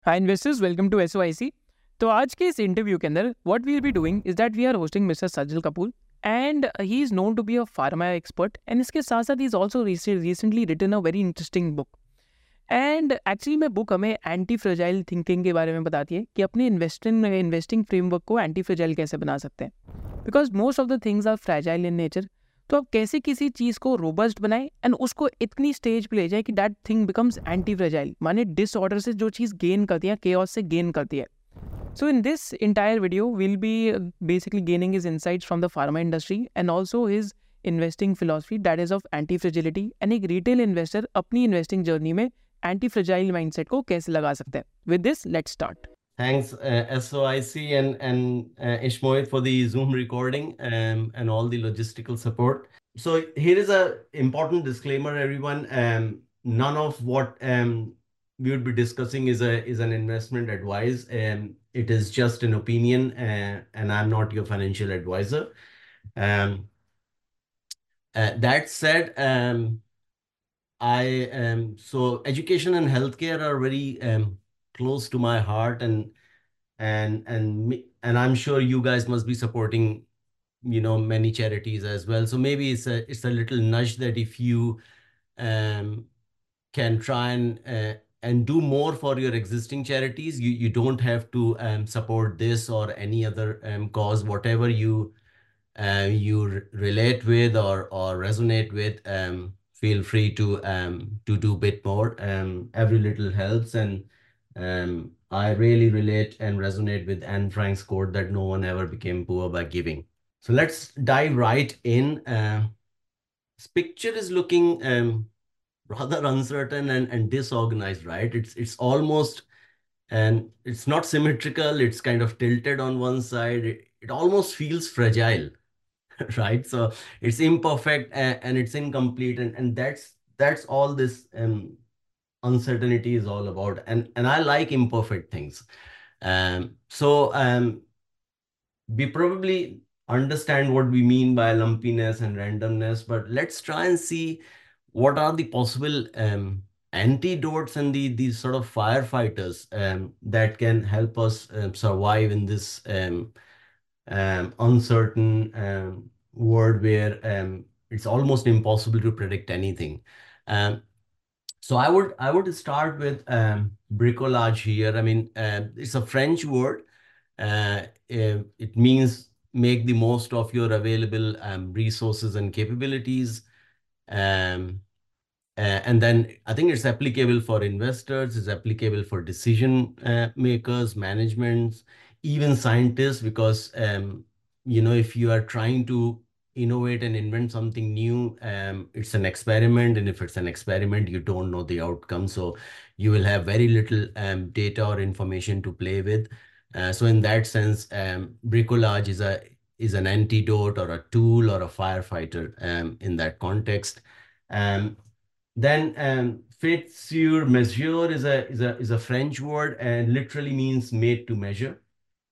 Hi investors, welcome to SOIC. तो आज के इस इंटरव्यू के अंदर what we will be doing is that we are hosting mister Sajjal Kapoor and he is known to be a pharma expert and इसके साथ साथ he is also recently written a very interesting book and actually में book हमें anti fragile thinking के बारे में बताती है कि अपने इन्वेस्टिंग फ्रेमवर्क को एंटी फ्रेजाइल कैसे बना सकते हैं because most of the things are fragile in nature. तो आप कैसे किसी चीज़ को रोबस्ट बनाए एंड उसको इतनी स्टेज पे ले जाए कि that thing becomes anti fragile, माने डिसऑर्डर से जो चीज़ गेन करती है केओस से गेन करती है। So in this entire video, we'll be basically gaining his insights from the pharma industry and also his investing philosophy that is of anti-fragility and एक retail investor अपनी investing journey में anti-fragile mindset को कैसे लगा सकते हैं। With this, let's start. Thanks, SOIC and Ishmoit for the Zoom recording and all the logistical support. So here is a important disclaimer, everyone. None of what we would be discussing is an investment advice. It is just an opinion, and I'm not your financial advisor. That said, so education and healthcare are very close to my heart, and I'm sure you guys must be supporting, many charities as well. So maybe it's a little nudge that if you um, can try and do more for your existing charities, you don't have to support this or any other cause, whatever you relate with or resonate with. Feel free to do a bit more. Every little helps, and I really relate and resonate with Anne Frank's quote that no one ever became poor by giving. So let's dive right in. This picture is looking rather uncertain and disorganized, right? It's almost, and it's not symmetrical. It's kind of tilted on one side. It almost feels fragile. Right? So it's imperfect and it's incomplete, and that's all this uncertainty is all about. And I like imperfect things. So we probably understand what we mean by lumpiness and randomness, but let's try and see what are the possible antidotes and these sort of firefighters that can help us survive in this uncertain world where it's almost impossible to predict anything. Um, so I would start with bricolage here. I mean, it's a French word. It means make the most of your available resources and capabilities. Um, and then I think it's applicable for investors, it's applicable for decision makers, managements, even scientists, because if you are trying to innovate and invent something new, it's an experiment, and if it's an experiment, you don't know the outcome, so you will have very little data or information to play with. So in that sense, bricolage is an antidote or a tool or a firefighter in that context. Um, then fait sur mesure is a French word and literally means made to measure.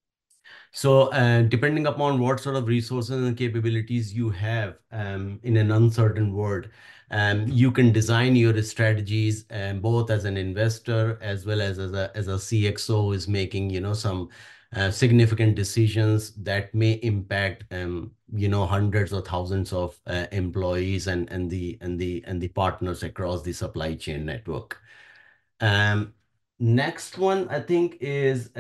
So depending upon what sort of resources and capabilities you have in an uncertain world, you can design your strategies both as an investor as well as a CXO who is making some significant decisions that may impact hundreds or thousands of employees and the partners across the supply chain network. Um, Next one I think is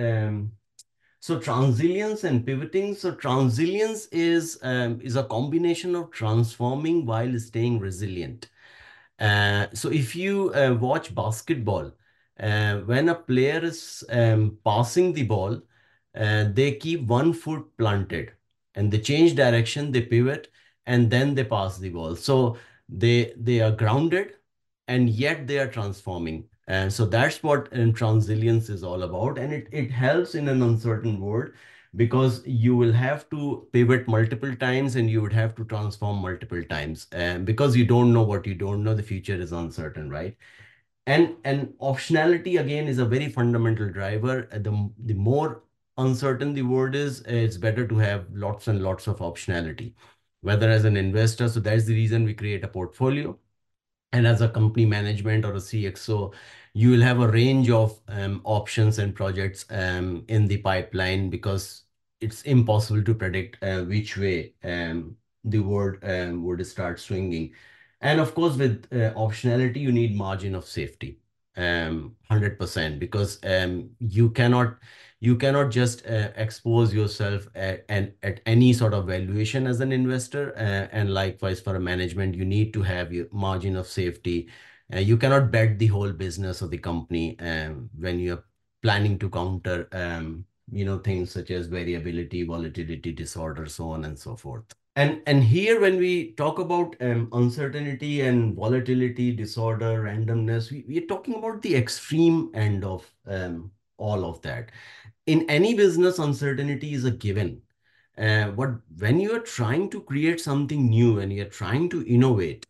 so transilience and pivoting. So transilience is a combination of transforming while staying resilient. So if you watch basketball, when a player is passing the ball, they keep one foot planted and they change direction, they pivot, and then they pass the ball. So they are grounded and yet they are transforming. And so that's what transilience is all about. And it helps in an uncertain world because you will have to pivot multiple times and you would have to transform multiple times. And because you don't know what you don't know, the future is uncertain, right? And optionality again is a very fundamental driver. The more uncertain the world is, it's better to have lots and lots of optionality, whether as an investor. So that's the reason we create a portfolio, and as a company management or a CXO, you will have a range of options and projects in the pipeline, because it's impossible to predict which way the world would start swinging. And of course, with optionality, you need margin of safety, 100%, because you cannot just expose yourself at any sort of valuation as an investor, and likewise for a management, you need to have your margin of safety. You cannot bet the whole business of the company when you're planning to counter things such as variability, volatility disorder, so on and so forth. And here, when we talk about uncertainty and volatility disorder, randomness, we are talking about the extreme end of all of that. In any business, uncertainty is a given. But when you are trying to create something new and you're trying to innovate,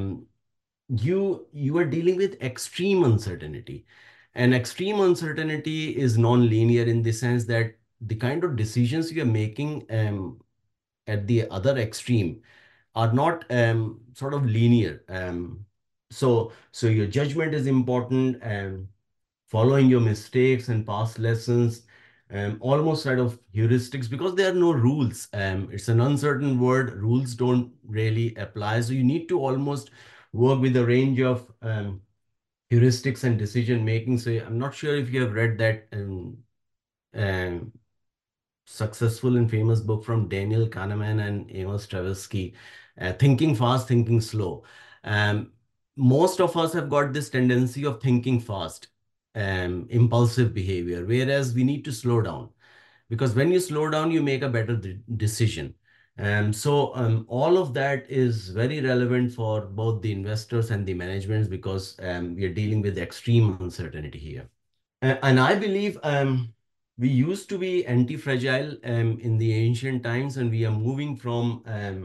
you are dealing with extreme uncertainty. And extreme uncertainty is non-linear in the sense that the kind of decisions you are making at the other extreme are not sort of linear. So your judgment is important, and following your mistakes and past lessons, almost sort of heuristics, because there are no rules. It's an uncertain word. Rules don't really apply. So you need to almost work with a range of heuristics and decision making. So I'm not sure if you have read that um, successful and famous book from Daniel Kahneman and Amos Tversky, Thinking Fast, Thinking Slow. Um, Most of us have got this tendency of thinking fast, impulsive behavior, whereas we need to slow down, because when you slow down, you make a better decision. So all of that is very relevant for both the investors and the managements, because we are dealing with extreme uncertainty here. And I believe we used to be anti-fragile in the ancient times, and we are moving from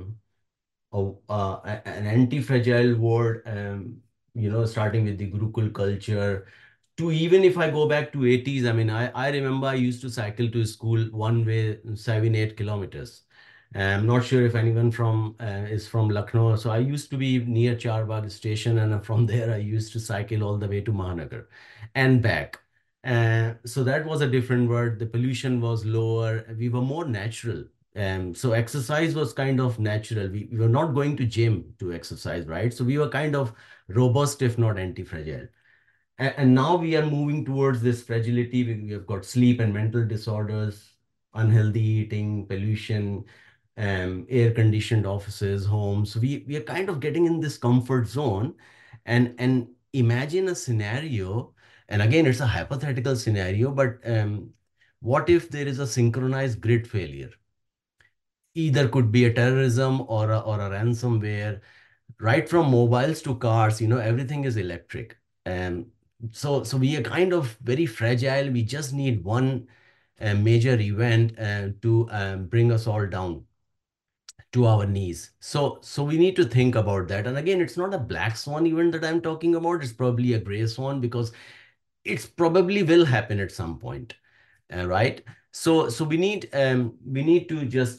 an anti-fragile world, starting with the Gurukul culture, to, even if I go back to 80s, I mean, I remember I used to cycle to school one way, 7, 8 kilometers. I'm not sure if anyone is from Lucknow. So I used to be near Charbagh station, and from there I used to cycle all the way to Mahanagar and back. So that was a different world. The pollution was lower. We were more natural. So exercise was kind of natural. We were not going to gym to exercise, right? So we were kind of robust, if not anti-fragile. And now we are moving towards this fragility. We have got sleep and mental disorders, unhealthy eating, pollution, air-conditioned offices, homes. So we are kind of getting in this comfort zone. And imagine a scenario, and again, it's a hypothetical scenario, but what if there is a synchronized grid failure? Either could be a terrorism or a ransomware, right from mobiles to cars, everything is electric. And so we are kind of very fragile. We just need one major event to bring us all down to our knees. So we need to think about that. And again, it's not a black swan event that I'm talking about. It's probably a gray swan, because it's probably will happen at some point, right? So we need to just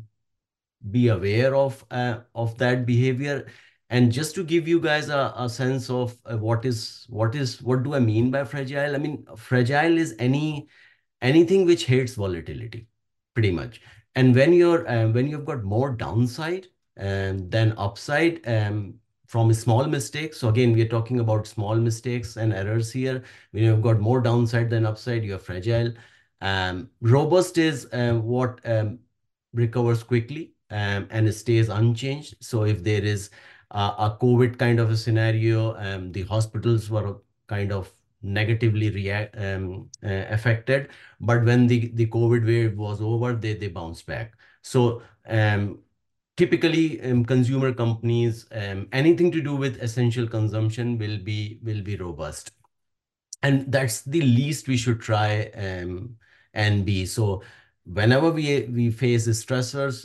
be aware of that behavior. And just to give you guys a sense of what do I mean by fragile? I mean, fragile is anything which hates volatility, pretty much. And when you've got more downside than upside, from small mistakes. So again, we are talking about small mistakes and errors here. When you've got more downside than upside, you're fragile. Robust is what recovers quickly, and it stays unchanged. So if there is a COVID kind of a scenario, the hospitals were kind of negatively affected, but when the COVID wave was over, they bounced back. So typically, consumer companies, anything to do with essential consumption will be robust, and that's the least we should try and be. So whenever we face stressors,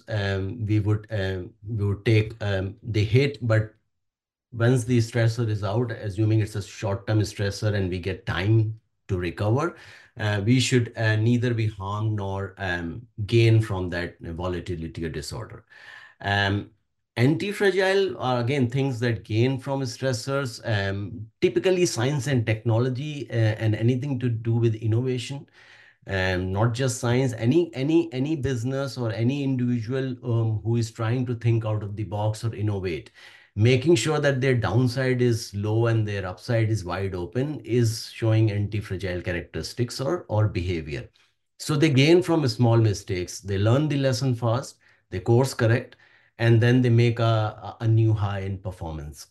we would take the hit, but once the stressor is out, assuming it's a short-term stressor and we get time to recover, we should neither be harmed nor gain from that volatility or disorder. Um, Anti-fragile are again things that gain from stressors, typically science and technology, and anything to do with innovation, and not just science. Any business or any individual who is trying to think out of the box or innovate, making sure that their downside is low and their upside is wide open, is showing anti-fragile characteristics or behavior. So they gain from small mistakes. They learn the lesson fast, they course correct, and then they make a new high in performance.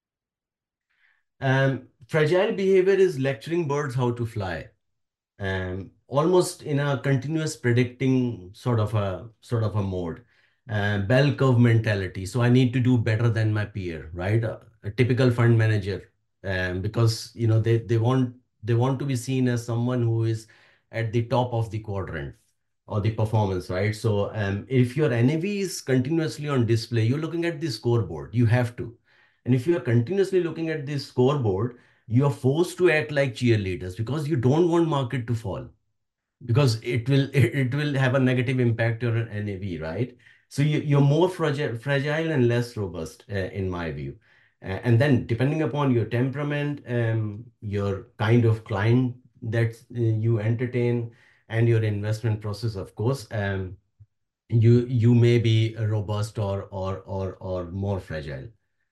Fragile behavior is lecturing birds how to fly, almost in a continuous predicting sort of a mode. Bell curve mentality. So I need to do better than my peer, right? A typical fund manager, because they want to be seen as someone who is at the top of the quadrant or the performance, right? So if your NAV is continuously on display, you're looking at the scoreboard. You have to, and if you are continuously looking at the scoreboard, you are forced to act like cheerleaders because you don't want market to fall, because it will have a negative impact on your NAV, right? So you're more fragile and less robust, in my view. And then depending upon your temperament, your kind of client that you entertain, and your investment process, of course, you may be robust or more fragile.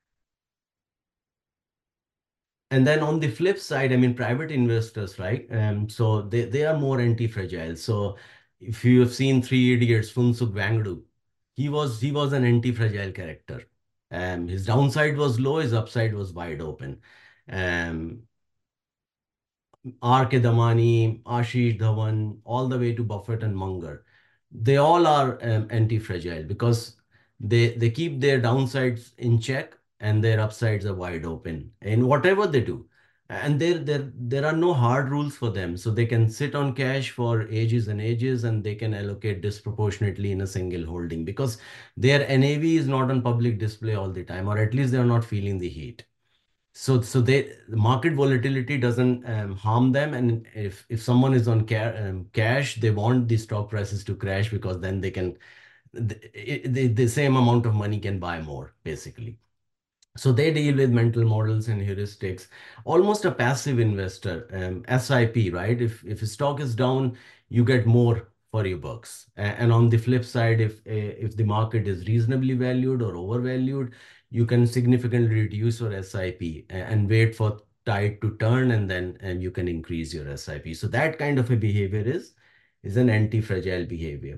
And then on the flip side, I mean, private investors, right? So they are more anti-fragile. So if you have seen Three Idiots, Funsuk Wangdu, he was an anti-fragile character. His downside was low, his upside was wide open. Um, R.K. Damani, Ashish Dhawan, all the way to Buffett and Munger. They all are anti-fragile because they keep their downsides in check and their upsides are wide open in whatever they do. And there are no hard rules for them. So they can sit on cash for ages and ages, and they can allocate disproportionately in a single holding because their NAV is not on public display all the time, or at least they're not feeling the heat. So the market volatility doesn't harm them, and if someone is on cash, they want the stock prices to crash because then they can the same amount of money can buy more, basically. So they deal with mental models and heuristics, almost a passive investor, SIP, right? If a stock is down, you get more for your bucks. And on the flip side, if the market is reasonably valued or overvalued, you can significantly reduce your SIP and wait for tide to turn, and then you can increase your SIP. So that kind of a behavior is an anti-fragile behavior.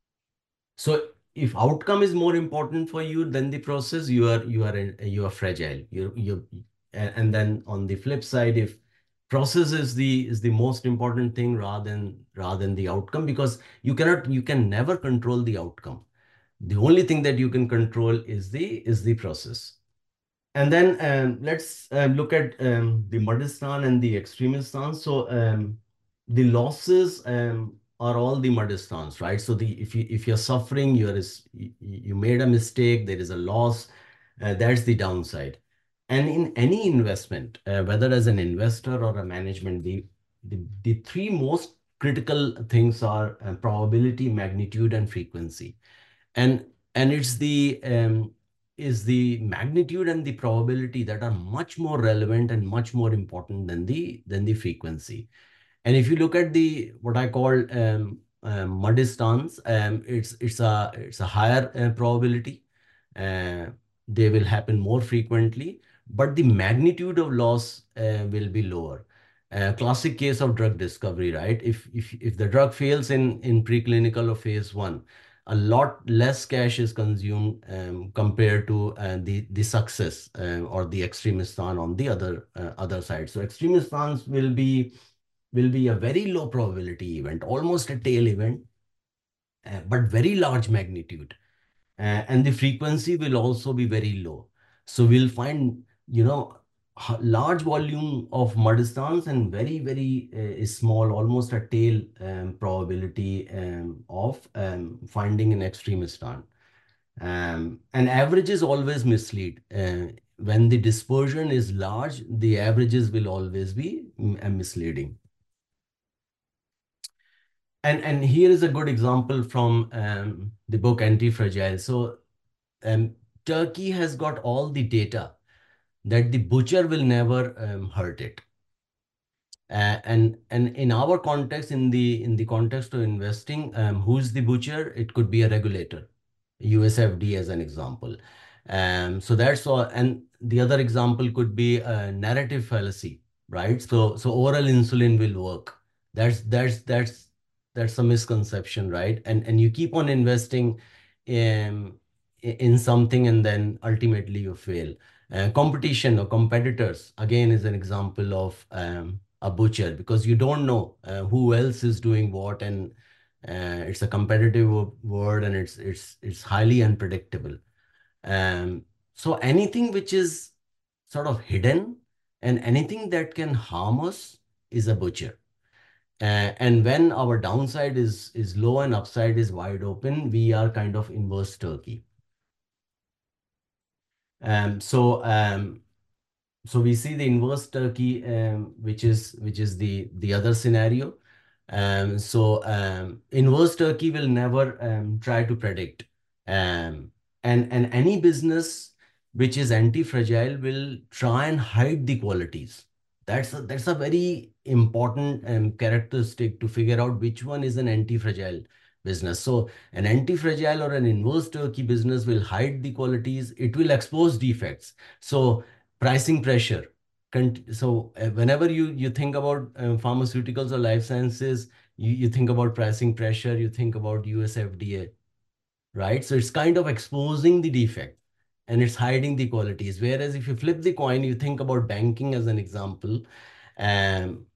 So if outcome is more important for you than the process, you are fragile. And then on the flip side, if process is the most important thing rather than the outcome, because you can never control the outcome. The only thing that you can control is the process. And then let's look at the Mudistan and the Extremistan. So the losses are all the Mudistans, right? So if you're suffering, you made a mistake, there is a loss, that's the downside. And in any investment, whether as an investor or a management, the three most critical things are probability, magnitude, and frequency. And it's the is the magnitude and the probability that are much more relevant and much more important than the frequency. And if you look at the what I call muddy stance, it's a higher probability. Uh, they will happen more frequently, but the magnitude of loss will be lower. Classic case of drug discovery, right? If the drug fails in preclinical or phase 1, a lot less cash is consumed compared to the success or the extremistan on the other side. So extremistans will be a very low probability event, almost a tail event, but very large magnitude. And the frequency will also be very low. So we'll find, large volume of mudstones and very, very small, almost a tail probability of finding an extremistan. And averages always mislead. When the dispersion is large, the averages will always be misleading. And here is a good example from the book Anti-Fragile. So Turkey has got all the data that the butcher will never hurt it. And in our context, in the context of investing, who's the butcher? It could be a regulator, USFD as an example. So that's all. And the other example could be a narrative fallacy, right? So oral insulin will work. That's a misconception, right? And you keep on investing in something, and then ultimately you fail. Competition or competitors again is an example of a butcher, because you don't know who else is doing what, and it's a competitive world, and it's highly unpredictable. um, so anything which is sort of hidden and anything that can harm us is a butcher. And when our downside is low and upside is wide open, we are kind of inverse turkey. um, so um, so we see the inverse turkey, which is the other scenario. Inverse turkey will never try to predict. Um, and and any business which is anti-fragile will try and hide the qualities. That's a very important characteristic to figure out which one is an anti-fragile business. So an anti-fragile or an inverse turkey business will hide the qualities. It will expose defects. So pricing pressure. Whenever you think about pharmaceuticals or life sciences, you think about pricing pressure, you think about USFDA, right? So it's kind of exposing the defect and it's hiding the qualities. Whereas if you flip the coin, you think about banking as an example, um,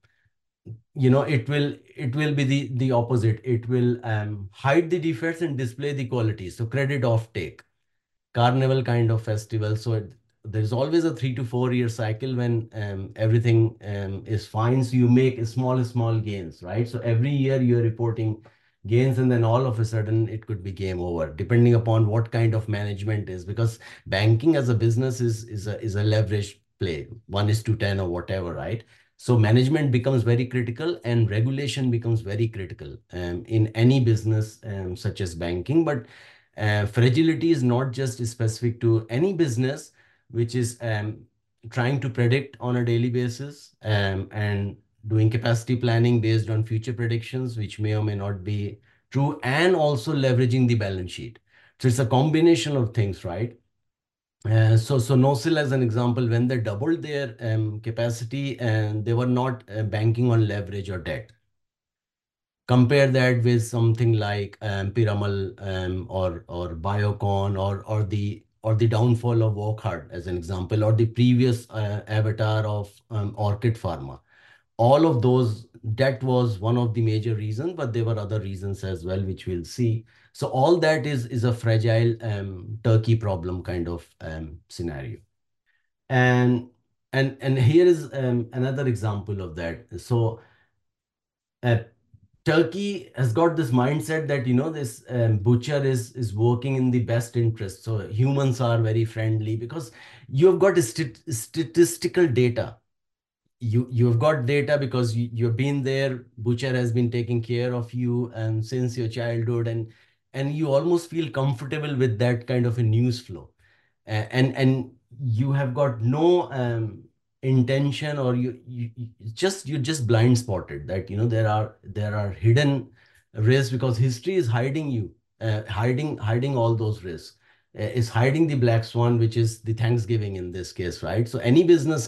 it will be the opposite. It will hide the defects and display the qualities. So credit offtake, carnival kind of festival. So there's always a 3 to 4 year cycle when everything is fine. So you make small gains, right? So every year you're reporting gains, and then all of a sudden it could be game over, depending upon what kind of management is. Because banking as a business is a leverage play, 1:10 or whatever, right? So management becomes very critical, and regulation becomes very critical in any business such as banking. But fragility is not just specific to any business which is trying to predict on a daily basis, and doing capacity planning based on future predictions, which may or may not be true, and also leveraging the balance sheet. So it's a combination of things, right? So Nosil, as an example, when they doubled their capacity, and they were not banking on leverage or debt. Compare that with something like Piramal, or Biocon, or the downfall of Wockhardt as an example, or the previous avatar of Orchid Pharma. All of those, that was one of the major reasons, but there were other reasons as well, which we'll see. So all that is a fragile turkey problem kind of scenario. And and here is another example of that. So uh, Turkey has got this mindset that this butcher is working in the best interest. So humans are very friendly because you've got statistical data. You've got data because you've been there. Butcher has been taking care of you since your childhood, and you almost feel comfortable with that kind of a news flow. And you have got no intention, or you just blind spotted that there are hidden risks, because history is hiding you, hiding all those risks, is hiding the black swan, which is the Thanksgiving in this case, right? So any business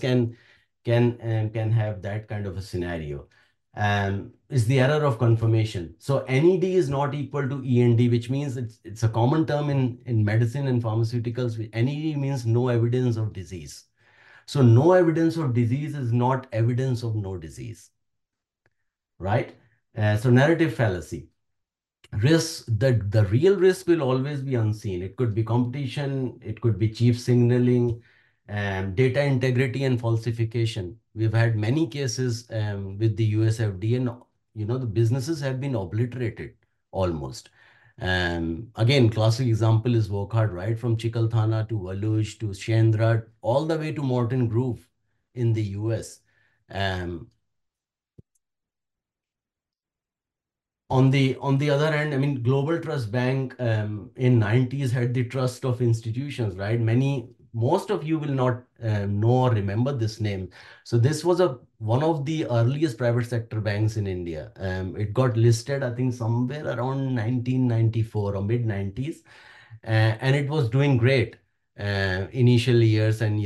can have that kind of a scenario. Is the error of confirmation. So NED is not equal to END, which means it's a common term in medicine and pharmaceuticals. NED means no evidence of disease. So no evidence of disease is not evidence of no disease, right? So narrative fallacy. Risk, the real risk will always be unseen. It could be competition, it could be cheap signaling, data integrity and falsification. We've had many cases with the USFD, and the businesses have been obliterated almost. Again, classic example is Wockhardt, right? From Chikalthana to Valuj to Shendra, all the way to Morton Groove in the US. Um, On the other hand, I mean, Global Trust Bank in 90s had the trust of institutions, right? Most of you will not know or remember this name. So this was a one of the earliest private sector banks in India. It got listed, I think, somewhere around 1994 or mid 90s, and it was doing great initial years, and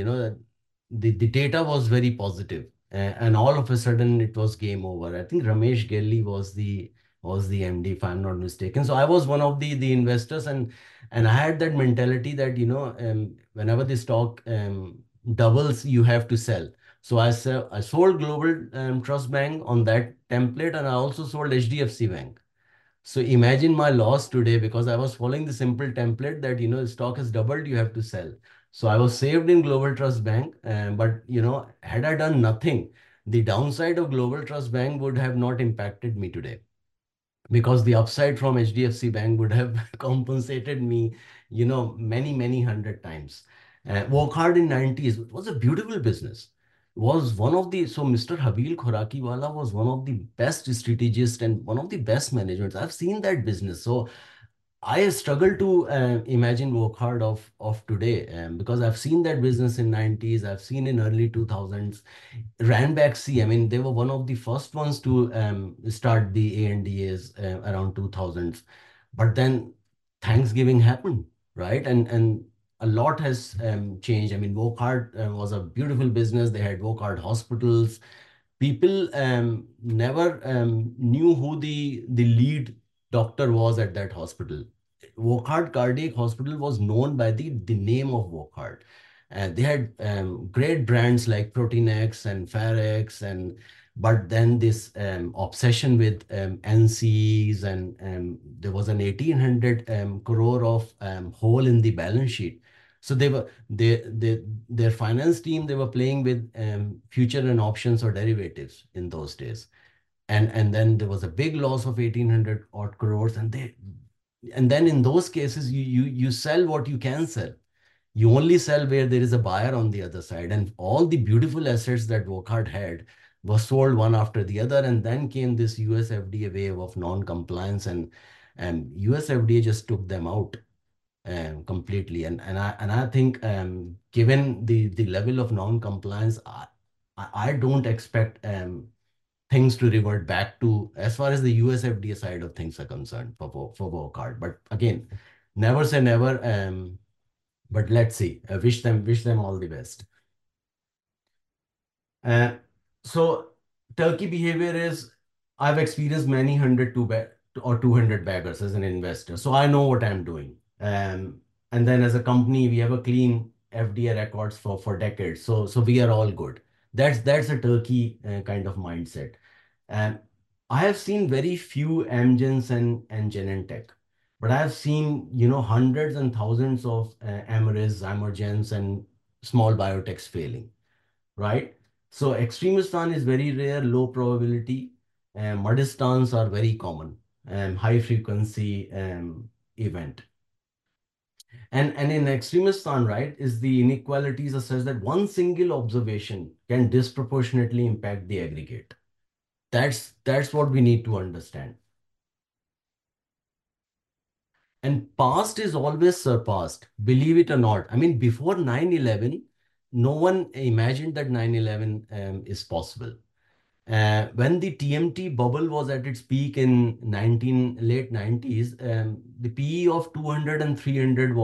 the data was very positive. And all of a sudden, it was game over. I think Ramesh Gelli was the MD, if I'm not mistaken. So I was one of the investors, and I had that mentality that whenever the stock doubles, you have to sell. So I sold Global Trust Bank on that template, and I also sold HDFC Bank. So imagine my loss today because I was following the simple template that stock has doubled, you have to sell. So I was saved in Global Trust Bank, but had I done nothing, the downside of Global Trust Bank would have not impacted me today, because the upside from HDFC Bank would have compensated me, many, many hundred times. Work hard in 90s was a beautiful business. Was one of the so Mr. Habil Khorakiwala was one of the best strategists and one of the best managers. I've seen that business. So I struggle to imagine work hard of today, because I've seen that business in 90s. I've seen in early 2000s. Ranback C, I mean, they were one of the first ones to start the ANDAs around 2000s. But then Thanksgiving happened, right? And a lot has changed. I mean, Wokhart was a beautiful business. They had Wokhart hospitals. People never knew who the lead doctor was at that hospital. Wokhart Cardiac Hospital was known by the name of Wokhart. They had great brands like Proteinex and Farex, and but then this obsession with NCs, and there was an 1800 crore of hole in the balance sheet. So their finance team, they were playing with future and options or derivatives in those days, and then there was a big loss of 1800 odd crores, and then in those cases you sell what you can sell. You only sell where there is a buyer on the other side, and all the beautiful assets that Wokhart had were sold one after the other, and then came this US FDA wave of non-compliance, and US FDA just took them out completely. And I think given the level of non-compliance, I don't expect things to revert back to as far as the US FDA side of things are concerned for Wokhart. But again, never say never. But let's see. I wish them all the best. Uh, so Turkey behavior is, I've experienced many hundred or 200 baggers as an investor. So I know what I'm doing. And then as a company, we have a clean FDA records for decades. So we are all good. That's a Turkey kind of mindset. And I have seen very few Amgens and Genentech, but I have seen, hundreds and thousands of Amaris, Zymergens, and small biotechs failing, right? So Extremistan is very rare, low probability. Mudistans are very common, high frequency event. And in Extremistan, right, is the inequalities are such that one single observation can disproportionately impact the aggregate. That's what we need to understand. And past is always surpassed, believe it or not. I mean, before 9/11, no one imagined that 9/11 is possible. When the TMT bubble was at its peak in late 90s, the PE of 200 and 300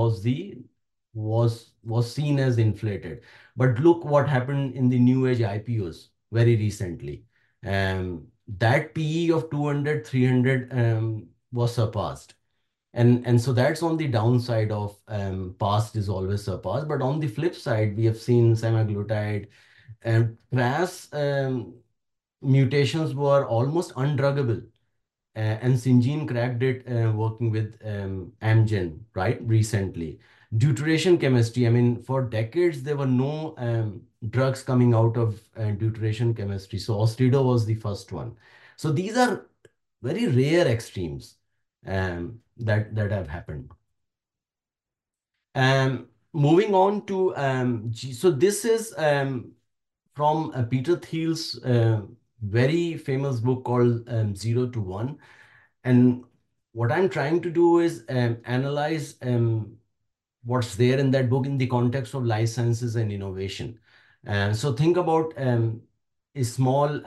was seen as inflated. But look what happened in the new age IPOs very recently. That PE of 200, 300 was surpassed. And so that's on the downside of past is always surpassed. But on the flip side, we have seen semaglutide and RAS mutations were almost undruggable. And Syngene cracked it working with Amgen, right, recently. Deuteration chemistry, I mean, for decades, there were no drugs coming out of deuteration chemistry. So Austedo was the first one. So these are very rare extremes that have happened. Moving on to so this is from Peter Thiel's very famous book called Zero to One. And what I'm trying to do is analyze what's there in that book in the context of life sciences and innovation. So think about a small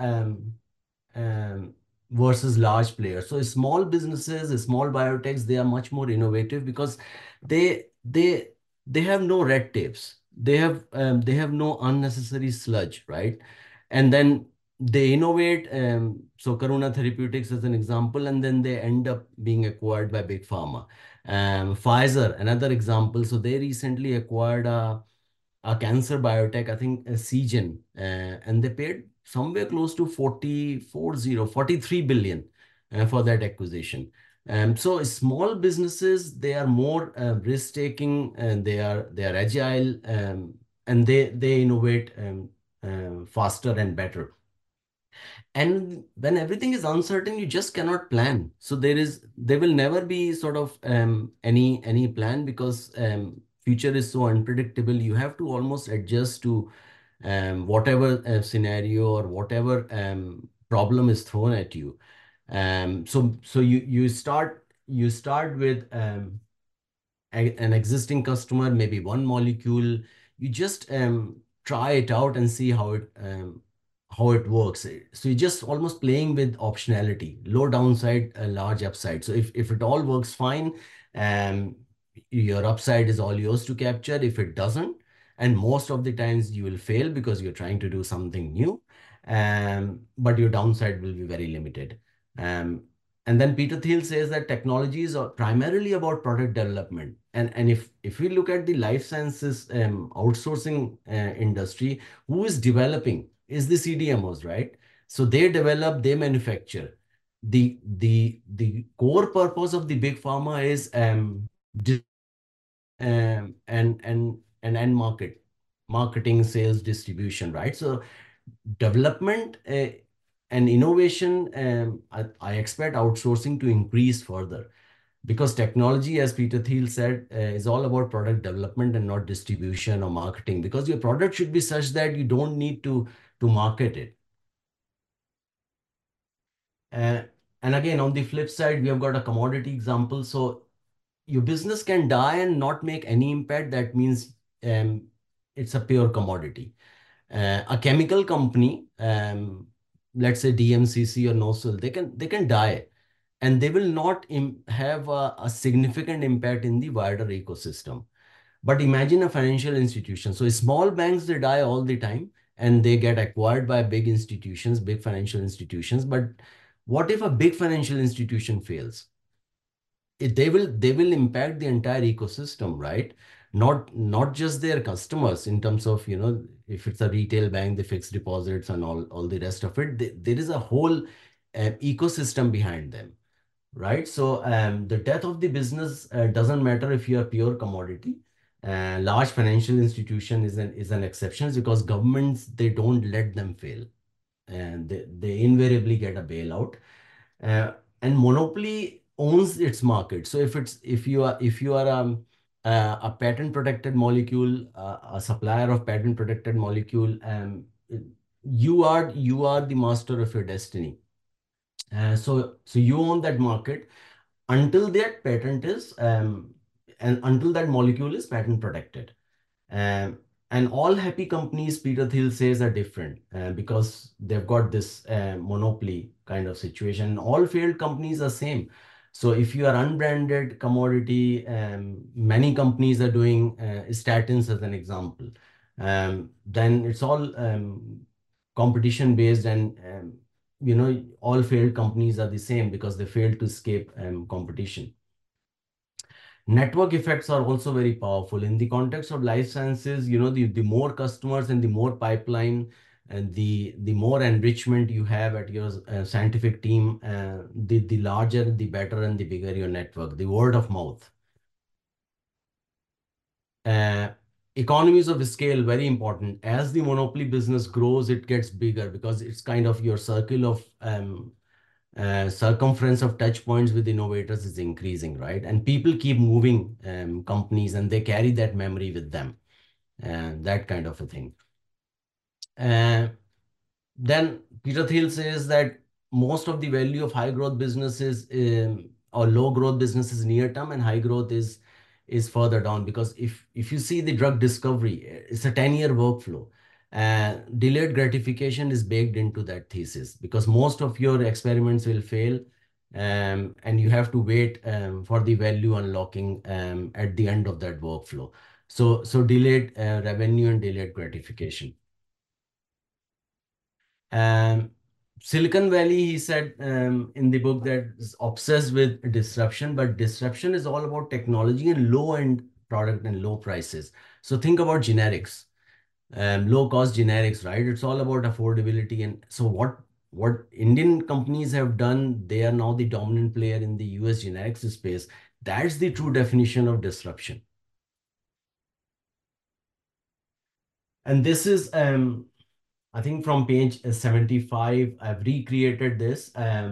um, versus large players. So small businesses, small biotechs, they are much more innovative because they they they have no red tapes. They have no unnecessary sludge, right? And then they innovate. So Karuna Therapeutics is an example, and then they end up being acquired by big pharma. Pfizer, another example. So they recently acquired a cancer biotech, I think Seagen, and they paid somewhere close to 43 billion for that acquisition. So small businesses, they are more risk-taking, and they are agile, and they innovate faster and better. And when everything is uncertain, you just cannot plan. So there will never be sort of any plan, because future is so unpredictable. You have to almost adjust to whatever scenario or whatever problem is thrown at you. So you start with an existing customer, maybe one molecule. You just try it out and see how it works. So you're just almost playing with optionality, low downside, large upside. So if it all works fine, um, your upside is all yours to capture. If it doesn't, and most of the times you will fail because you're trying to do something new, but your downside will be very limited. Um, and then Peter Thiel says that technologies are primarily about product development. And if we look at the life sciences outsourcing industry, who is developing is the CDMOs, right? So they develop, they manufacture. The core purpose of the big pharma is and end marketing, sales, distribution, right? So development and innovation, I expect outsourcing to increase further, because technology, as Peter Thiel said, is all about product development and not distribution or marketing, because your product should be such that you don't need to market it. uh, and again, on the flip side, we have got a commodity example. So your business can die and not make any impact. That means it's a pure commodity. A chemical company, let's say DMCC or Nosul, they can die, and they will not have a significant impact in the wider ecosystem. But imagine a financial institution. So small banks, they die all the time, and they get acquired by big institutions, big financial institutions. But what if a big financial institution fails? They will impact the entire ecosystem, right? Not just their customers, in terms of, if it's a retail bank, the fixed deposits and all the rest of it. There is a whole ecosystem behind them, right? So the death of the business doesn't matter if you are pure commodity. Large financial institution is an exception, because governments, they don't let them fail, and they invariably get a bailout. uh, and monopoly owns its market. So if you are a patent protected molecule, a supplier of patent protected molecule, you are the master of your destiny. So you own that market until that patent is and until that molecule is patent protected. um, and all happy companies, Peter Thiel says, are different because they've got this monopoly kind of situation. All failed companies are same. So if you are unbranded commodity, many companies are doing statins as an example. Then it's all competition based, and all failed companies are the same because they failed to escape competition. Network effects are also very powerful in the context of life sciences. The more customers and the more pipeline and the more enrichment you have at your scientific team, the larger, the better, and the bigger your network, the word of mouth. uh, Economies of scale, very important. As the monopoly business grows, it gets bigger, because it's kind of your circle of circumference of touch points with innovators is increasing, right? And people keep moving companies, and they carry that memory with them, and that kind of a thing. Uh, then Peter Thiel says that most of the value of high growth businesses or low growth businesses near term, and high growth is further down. Because if you see the drug discovery, it's a 10-year workflow. Delayed gratification is baked into that thesis, because most of your experiments will fail, and you have to wait for the value unlocking at the end of that workflow. So delayed revenue and delayed gratification. Um, Silicon Valley, he said in the book, that is obsessed with disruption, but disruption is all about technology and low-end product and low prices. So think about generics, low-cost generics, right? It's all about affordability. And so what Indian companies have done, they are now the dominant player in the US generics space. That's the true definition of disruption. And this is I think from page 75, I've recreated this.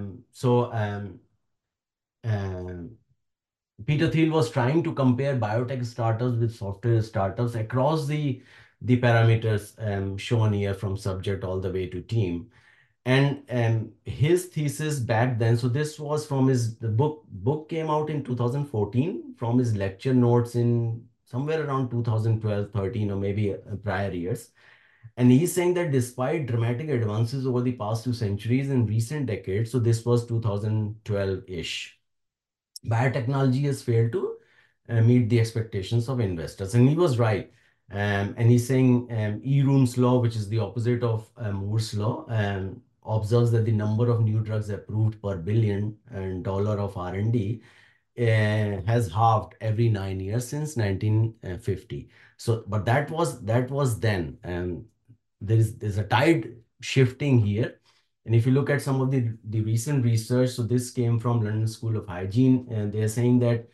Um, Peter Thiel was trying to compare biotech startups with software startups across the parameters shown here, from subject all the way to team. And his thesis back then, so this was from his the book came out in 2014, from his lecture notes in somewhere around 2012, 13, or maybe prior years. And he's saying that despite dramatic advances over the past 2 centuries in recent decades, so this was 2012-ish, biotechnology has failed to meet the expectations of investors. And he was right. And he's saying Eroom's law, which is the opposite of Moore's law, observes that the number of new drugs approved per billion and dollar of R&D has halved every 9 years since 1950. So, but that was then. There's a tide shifting here. And if you look at some of the recent research, so this came from London School of Hygiene, and they're saying that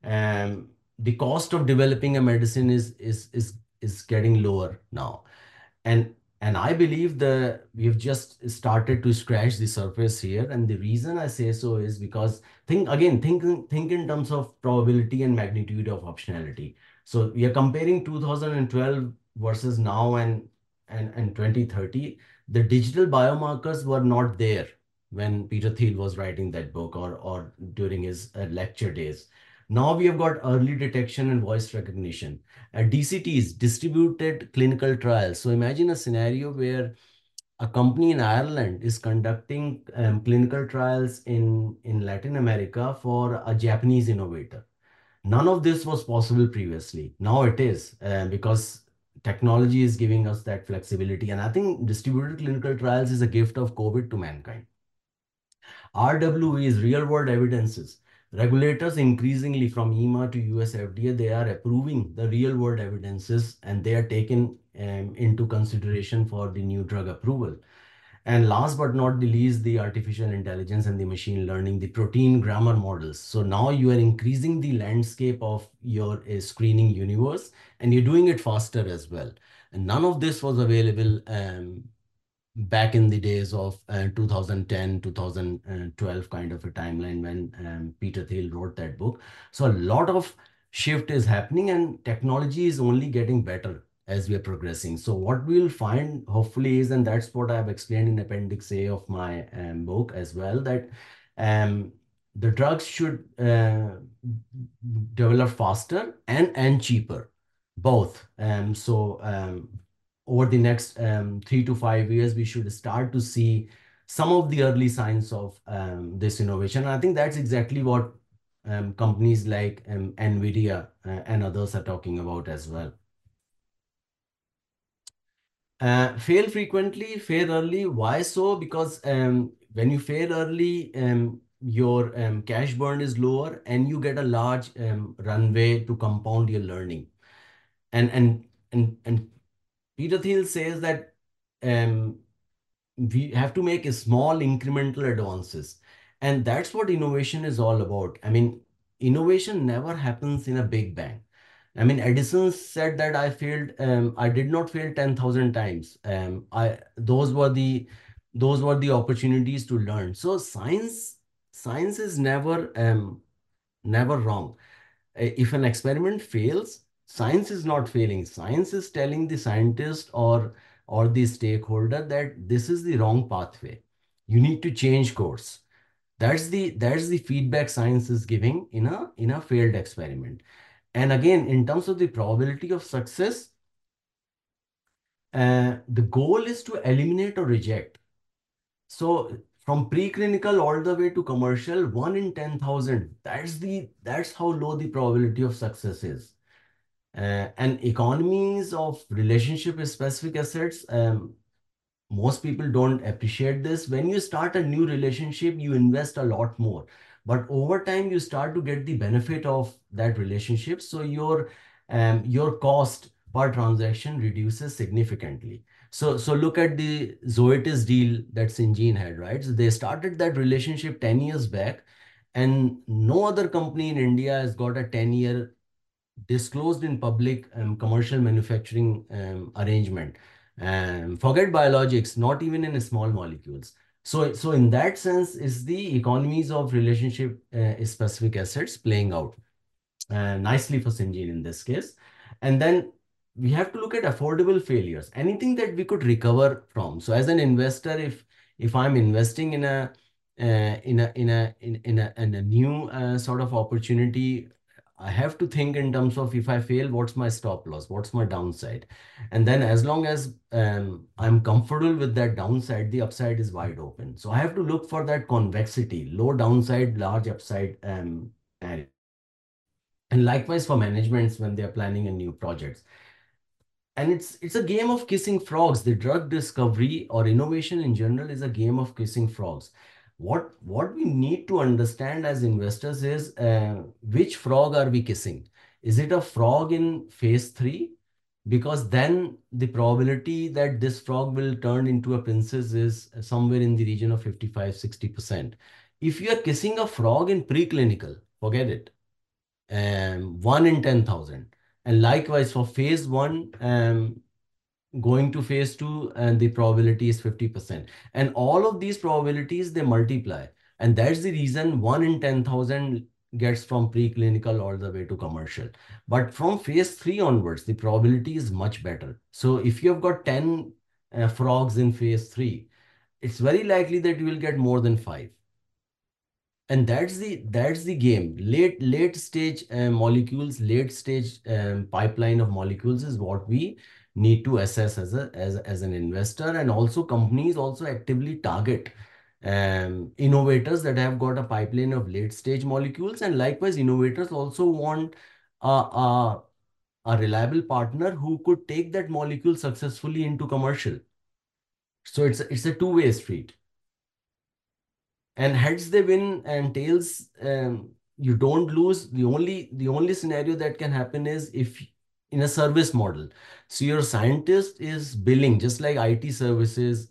the cost of developing a medicine is getting lower now. And I believe that we've just started to scratch the surface here. And the reason I say so is because think in terms of probability and magnitude of optionality. So we are comparing 2012 versus now, and 2030. The digital biomarkers were not there when Peter Thiel was writing that book, or during his lecture days. Now we have got early detection and voice recognition. DCTs, distributed clinical trials. So imagine a scenario where a company in Ireland is conducting clinical trials in Latin America for a Japanese innovator. None of this was possible previously. Now it is, because technology is giving us that flexibility. And I think distributed clinical trials is a gift of COVID to mankind. RWE is real world evidences. Regulators increasingly, from EMA to US FDA, they are approving the real world evidences, and they are taken into consideration for the new drug approval. And last but not the least, the artificial intelligence and the machine learning, the protein grammar models. So now you are increasing the landscape of your screening universe, and you're doing it faster as well. And none of this was available back in the days of 2010, 2012 kind of a timeline when Peter Thiel wrote that book. So a lot of shift is happening, and technology is only getting better as we are progressing. So what we'll find hopefully is, and that's what I've explained in Appendix A of my book as well, that um, the drugs should develop faster and cheaper, both. Over the next 3 to 5 years, we should start to see some of the early signs of this innovation. And I think that's exactly what companies like NVIDIA and others are talking about as well. Fail frequently, fail early. Why so? Because when you fail early, your cash burn is lower, and you get a large runway to compound your learning. And Peter Thiel says that um, we have to make a small incremental advances, and that's what innovation is all about. I mean, innovation never happens in a big bang. I mean, Edison said that I did not fail 10,000 times. I those were the opportunities to learn. So science is never wrong. If an experiment fails, science is not failing. Science is telling the scientist or the stakeholder that this is the wrong pathway. You need to change course. That's the feedback science is giving in a failed experiment. And again, in terms of the probability of success, the goal is to eliminate or reject. So from preclinical all the way to commercial, 1 in 10,000. That's how low the probability of success is. And economies of relationship specific assets. Most people don't appreciate this. When you start a new relationship, you invest a lot more, but over time you start to get the benefit of that relationship. So your cost per transaction reduces significantly. So look at the Zoetis deal that Syngene had, right? So they started that relationship 10 years back, and no other company in India has got a 10-year disclosed in public commercial manufacturing arrangement. Forget biologics, not even in small molecules. So in that sense, is the economies of relationship specific assets playing out nicely for Syngene in this case. And then we have to look at affordable failures, anything that we could recover from. So as an investor, if I'm investing in a new sort of opportunity, I have to think in terms of, if I fail, what's my stop loss, what's my downside, and then as long as I'm comfortable with that downside, the upside is wide open. So I have to look for that convexity, low downside, large upside scenario. And likewise for managements when they're planning a new projects. And it's a game of kissing frogs. The drug discovery or innovation in general is a game of kissing frogs. What we need to understand as investors is, which frog are we kissing? Is it a frog in phase 3? Because then the probability that this frog will turn into a princess is somewhere in the region of 55-60%. If you are kissing a frog in preclinical, forget it. 1 in 10,000. And likewise for phase 1, going to phase 2, and the probability is 50%. And all of these probabilities, they multiply. And that's the reason 1 in 10,000 gets from preclinical all the way to commercial. But from phase 3 onwards, the probability is much better. So if you have got 10 frogs in phase 3, it's very likely that you will get more than 5. And that's the game. Late stage molecules, late stage pipeline of molecules is what we need to assess as an investor. And also companies also actively target innovators that have got a pipeline of late stage molecules. And likewise, innovators also want a reliable partner who could take that molecule successfully into commercial. So it's a two-way street. And heads they win, and tails you don't lose. The only scenario that can happen is if in a service model. So your scientist is billing just like IT services.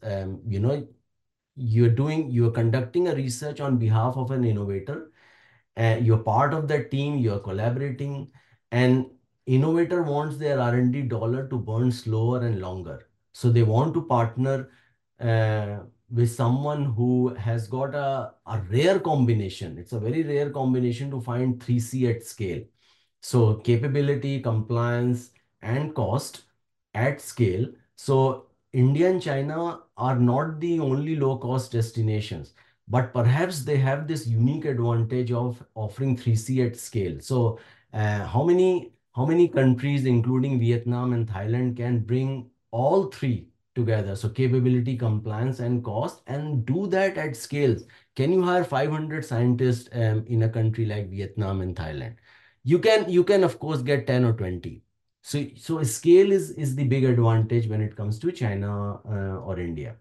You're conducting a research on behalf of an innovator. You're part of that team, you're collaborating, and innovator wants their R&D dollar to burn slower and longer. So they want to partner with someone who has got a rare combination. It's a very rare combination to find 3C at scale. So capability, compliance, and cost at scale. So India and China are not the only low-cost destinations, but perhaps they have this unique advantage of offering 3C at scale. So how many countries, including Vietnam and Thailand, can bring all three together? So capability, compliance, and cost, and do that at scales. Can you hire 500 scientists in a country like Vietnam and Thailand? You can of course get 10 or 20. So scale is the big advantage when it comes to China or India.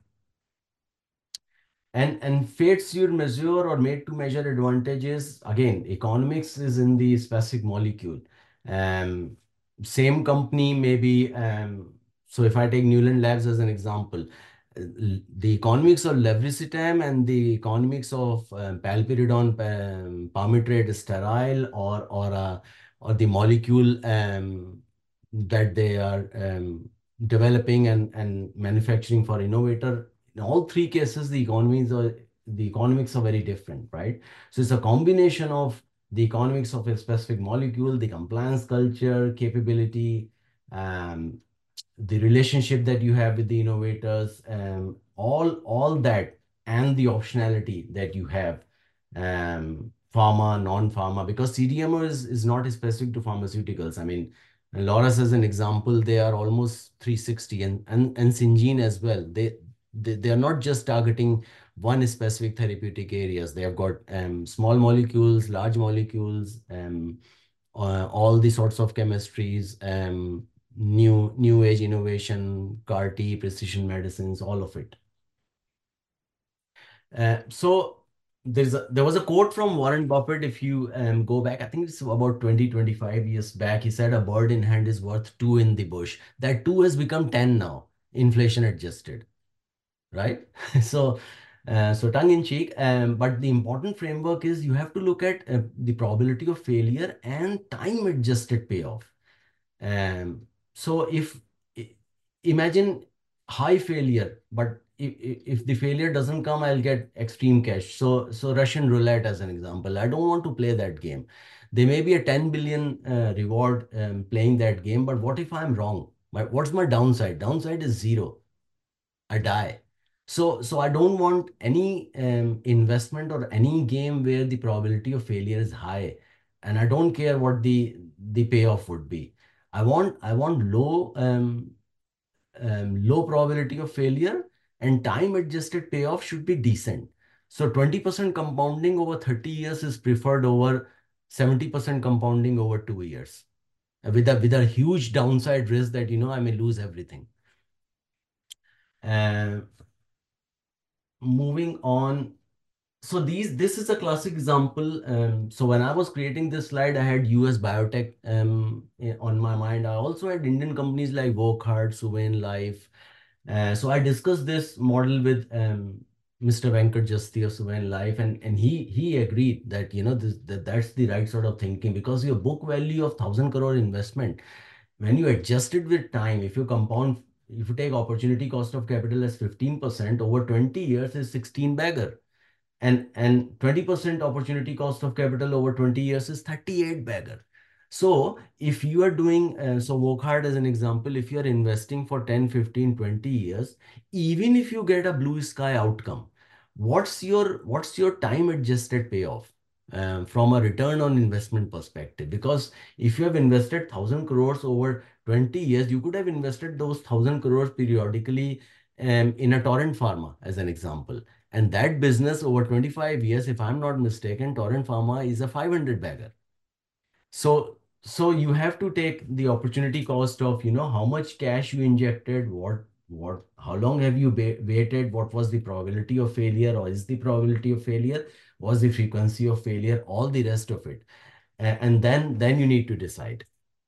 And fate sur mesure or made to measure advantages, again, economics is in the specific molecule. Um, Same company maybe. So if I take Newland Labs as an example, the economics of levetiracetam and the economics of paliperidone palmitrate sterile, or the molecule that they are developing and manufacturing for innovator. In all three cases, the economics are very different, right? So it's a combination of the economics of a specific molecule, the compliance culture, capability, um, the relationship that you have with the innovators, all that and the optionality that you have, pharma, non-pharma, because CDMO is not specific to pharmaceuticals. I mean, Laurus as an example, they are almost 360, and Syngene as well. They are not just targeting one specific therapeutic areas. They have got small molecules, large molecules, all the sorts of chemistries, new age innovation, CAR T, precision medicines, all of it. So there was a quote from Warren Buffett. If you go back, I think it's about 20-25 years back. He said a bird in hand is worth two in the bush. That two has become 10 now, inflation adjusted, right? So so tongue in cheek, but the important framework is you have to look at the probability of failure and time adjusted payoff. um, so i- imagine high failure, but if the failure doesn't come, I'll get extreme cash. So Russian roulette as an example. I don't want to play that game. There may be a 10 billion reward playing that game, but what if I'm wrong? What's my downside? Downside is zero. I die. So I don't want any investment or any game where the probability of failure is high, and I don't care what the payoff would be. I want low probability of failure, and time adjusted payoff should be decent. So 20% compounding over 30 years is preferred over 70% compounding over 2 years, with a huge downside risk that I may lose everything. Uh, Moving on. So this is a classic example. So when I was creating this slide, I had US biotech on my mind. I also had Indian companies like Wockhardt, Suven Life. So I discussed this model with Mr. Venkat Jasti of Suven Life, and he agreed that that's the right sort of thinking, because your book value of 1,000 crore investment, when you adjust it with time, if you take opportunity cost of capital as 15%, over 20 years is 16 bagger, and 20% opportunity cost of capital over 20 years is 38 bagger. So if you are doing so Wockhardt as an example, if you are investing for 10, 15, 20 years, even if you get a blue sky outcome, what's your time adjusted payoff from a return on investment perspective? Because if you have invested 1,000 crores over 20 years, you could have invested those 1,000 crores periodically in a Torrent Pharma as an example. And that business over 25 years, if I'm not mistaken, Torrent Pharma is a 500 bagger. So you have to take the opportunity cost of, how much cash you injected, how long have you waited, what was the probability of failure, or is the probability of failure, was the frequency of failure, all the rest of it. And then you need to decide.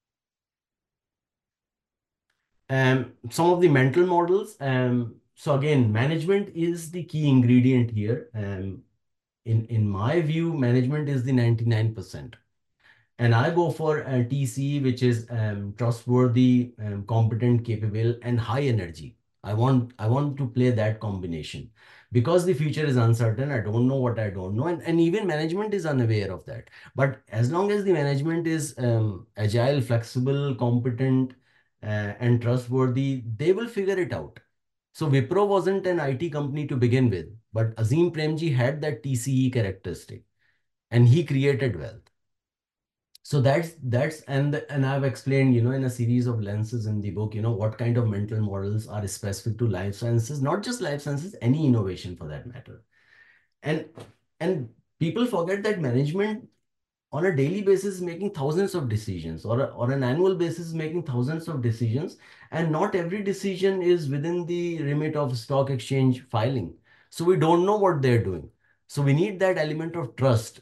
Some of the mental models. So again, management is the key ingredient here. In my view, management is the 99%. And I go for a TCE, which is trustworthy, competent, capable, and high energy. I want to play that combination, because the future is uncertain. I don't know what I don't know, and even management is unaware of that. But as long as the management is agile, flexible, competent, and trustworthy, they will figure it out. So Wipro wasn't an IT company to begin with, but Azim Premji had that TCE characteristic, and he created wealth. So that's and I've explained, in a series of lenses in the book, what kind of mental models are specific to life sciences, not just life sciences, any innovation for that matter. And and people forget that management on a daily basis is making thousands of decisions, or an annual basis is making thousands of decisions, and not every decision is within the remit of stock exchange filing. So we don't know what they're doing. So we need that element of trust,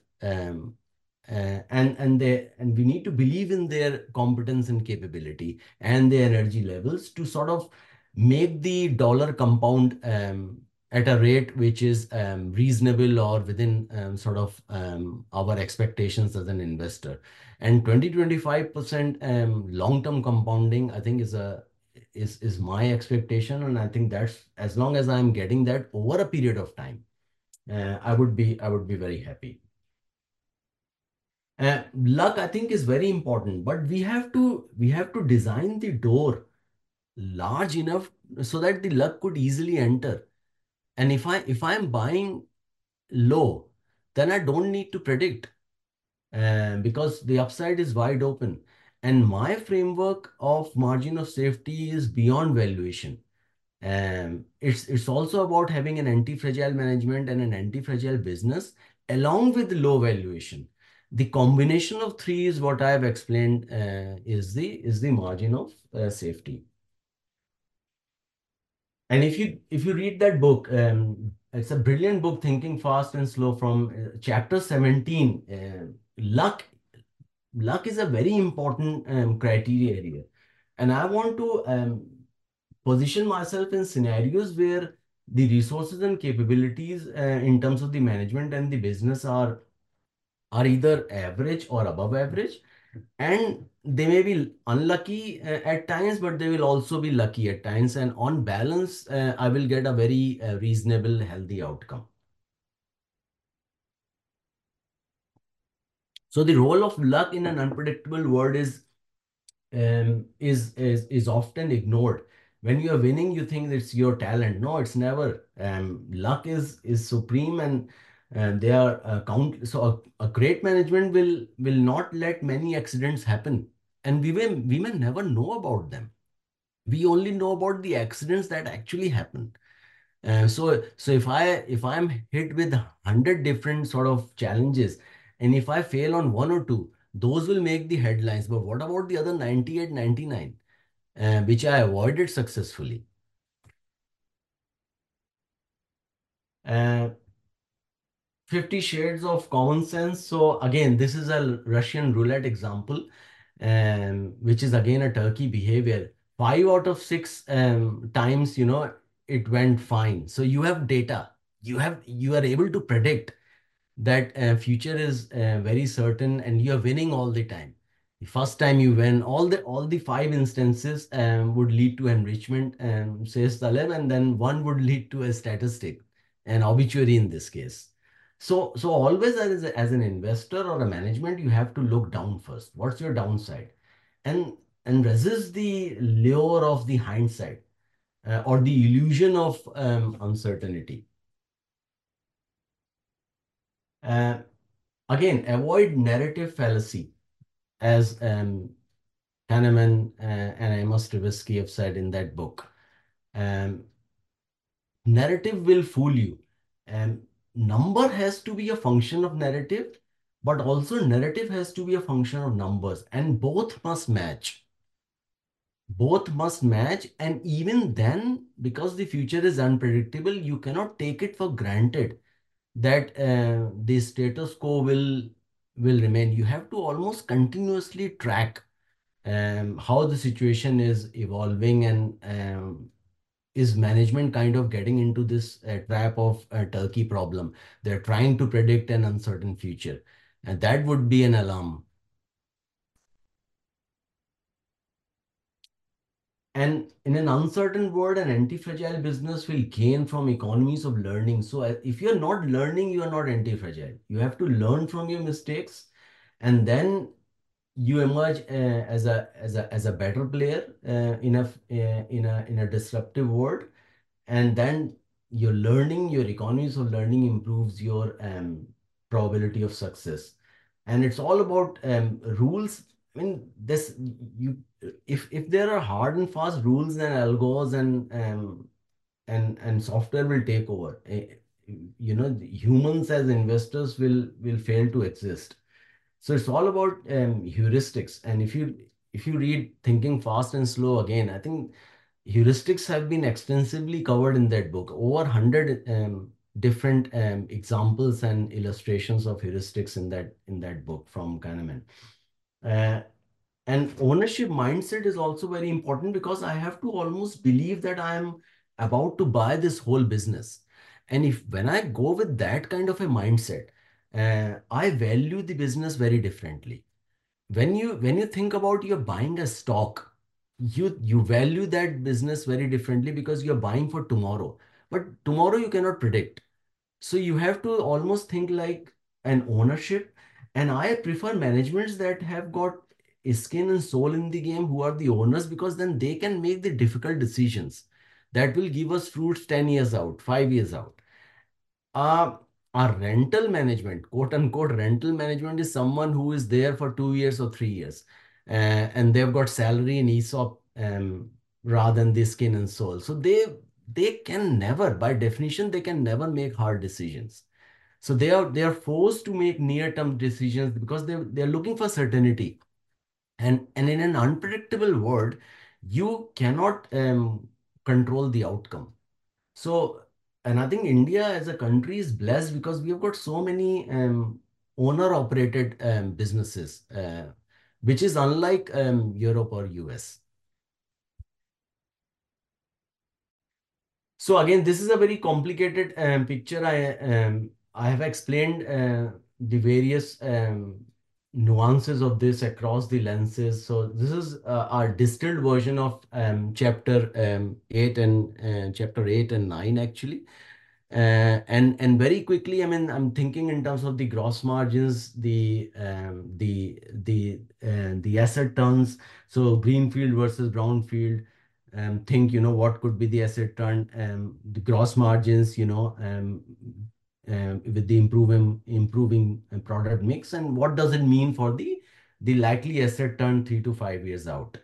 and we need to believe in their competence and capability and their energy levels to sort of make the dollar compound at a rate which is reasonable or within sort of our expectations as an investor. And 20-25% long-term compounding, I think, is my expectation, and I think that's, as long as I'm getting that over a period of time, I would be very happy. Luck, I think, is very important, but we have to design the door large enough so that the luck could easily enter. And if I'm buying low, then I don't need to predict, because the upside is wide open. And my framework of margin of safety is beyond valuation. It's also about having an anti-fragile management and an anti-fragile business along with low valuation. The combination of three is what I have explained, is the margin of safety. And if you read that book, it's a brilliant book, Thinking Fast and Slow, from chapter 17. Luck is a very important criteria area, and I want to position myself in scenarios where the resources and capabilities in terms of the management and the business are either average or above average, and they may be unlucky at times, but they will also be lucky at times, and on balance I will get a very reasonable, healthy outcome. So the role of luck in an unpredictable world is often ignored. When you are winning, you think it's your talent. No, it's never. Luck is supreme, and they are count. So a great management will not let many accidents happen, and we may never know about them. We only know about the accidents that actually happen. So if I'm hit with 100 different sort of challenges, and if I fail on one or two, those will make the headlines. But what about the other 98, 99, which I avoided successfully? Uh, 50 Shades of Common Sense. So again, this is a Russian roulette example, which is again a turkey behavior. 5 out of 6 times, it went fine. So you have data. You are able to predict that future is very certain, and you are winning all the time. The first time you win, all the 5 instances would lead to enrichment, says Taleb, and then one would lead to a statistic, an obituary in this case. So always as an investor or a management, you have to look down first. What's your downside? And and resist the lure of the hindsight, or the illusion of uncertainty. Uh, Again, avoid narrative fallacy, as Kahneman and Amos Tversky have said in that book. Um, Narrative will fool you. And number has to be a function of narrative, but also narrative has to be a function of numbers, and both must match. Both must match, and even then, because the future is unpredictable, you cannot take it for granted that the status quo will remain. You have to almost continuously track how the situation is evolving, and is management kind of getting into this trap of a turkey problem. They're trying to predict an uncertain future, and that would be an alarm. And in an uncertain world, an anti-fragile business will gain from economies of learning. So if you're not learning, you are not anti-fragile. You have to learn from your mistakes, and then you emerge as a better player in a disruptive world. And then your economies of learning improves your probability of success. And it's all about rules. I mean, this you if there are hard and fast rules and algos, and software will take over. Humans as investors will fail to exist. So it's all about heuristics. And if you read Thinking Fast and Slow again, I think heuristics have been extensively covered in that book. Over 100 different examples and illustrations of heuristics in that book from Kahneman. Uh, and ownership mindset is also very important, because I have to almost believe that I am about to buy this whole business. And if when I go with that kind of a mindset, I value the business very differently. When you think about you're buying a stock, you value that business very differently, because you're buying for tomorrow. But tomorrow you cannot predict. So you have to almost think like an ownership. And I prefer managements that have got skin and soul in the game, who are the owners, because then they can make the difficult decisions. that will give us fruits 10 years out, 5 years out. Uh, our rental management, quote unquote, rental management is someone who is there for 2 years or 3 years, and they've got salary in ESOP, rather than the skin and soul. So they can never, by definition, they can never make hard decisions. So they are forced to make near-term decisions because they're looking for certainty. And in an unpredictable world, you cannot control the outcome. So, and I think India as a country is blessed because we have got so many owner-operated businesses, which is unlike Europe or US. So again, this is a very complicated picture. I have explained the various nuances of this across the lenses. So this is our distilled version of chapter 8 and 9 actually. And very quickly, I mean, I'm thinking in terms of the gross margins, the asset turns. So greenfield versus brownfield. Think, what could be the asset turn, the gross margins, with the improving product mix, and what does it mean for the likely asset turn 3 to 5 years out.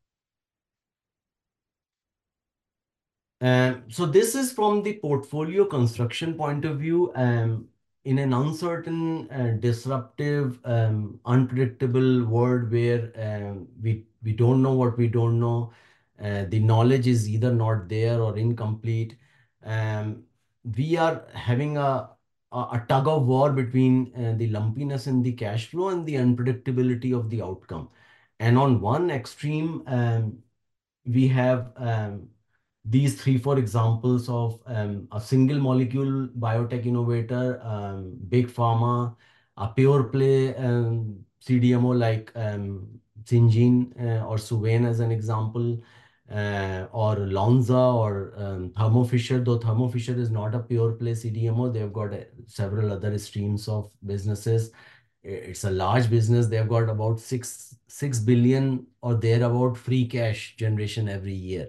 So this is from the portfolio construction point of view. In an uncertain, disruptive, unpredictable world where we don't know what we don't know, the knowledge is either not there or incomplete. Um, we are having a tug of war between the lumpiness in the cash flow and the unpredictability of the outcome. And on one extreme, we have these three, four examples of a single molecule biotech innovator, big pharma, a pure play CDMO like Syngene or Suven as an example, or Lonza or Thermo Fisher, though Thermo Fisher is not a pure play CDMO. They've got several other streams of businesses. It's a large business. They've got about six billion or thereabout free cash generation every year.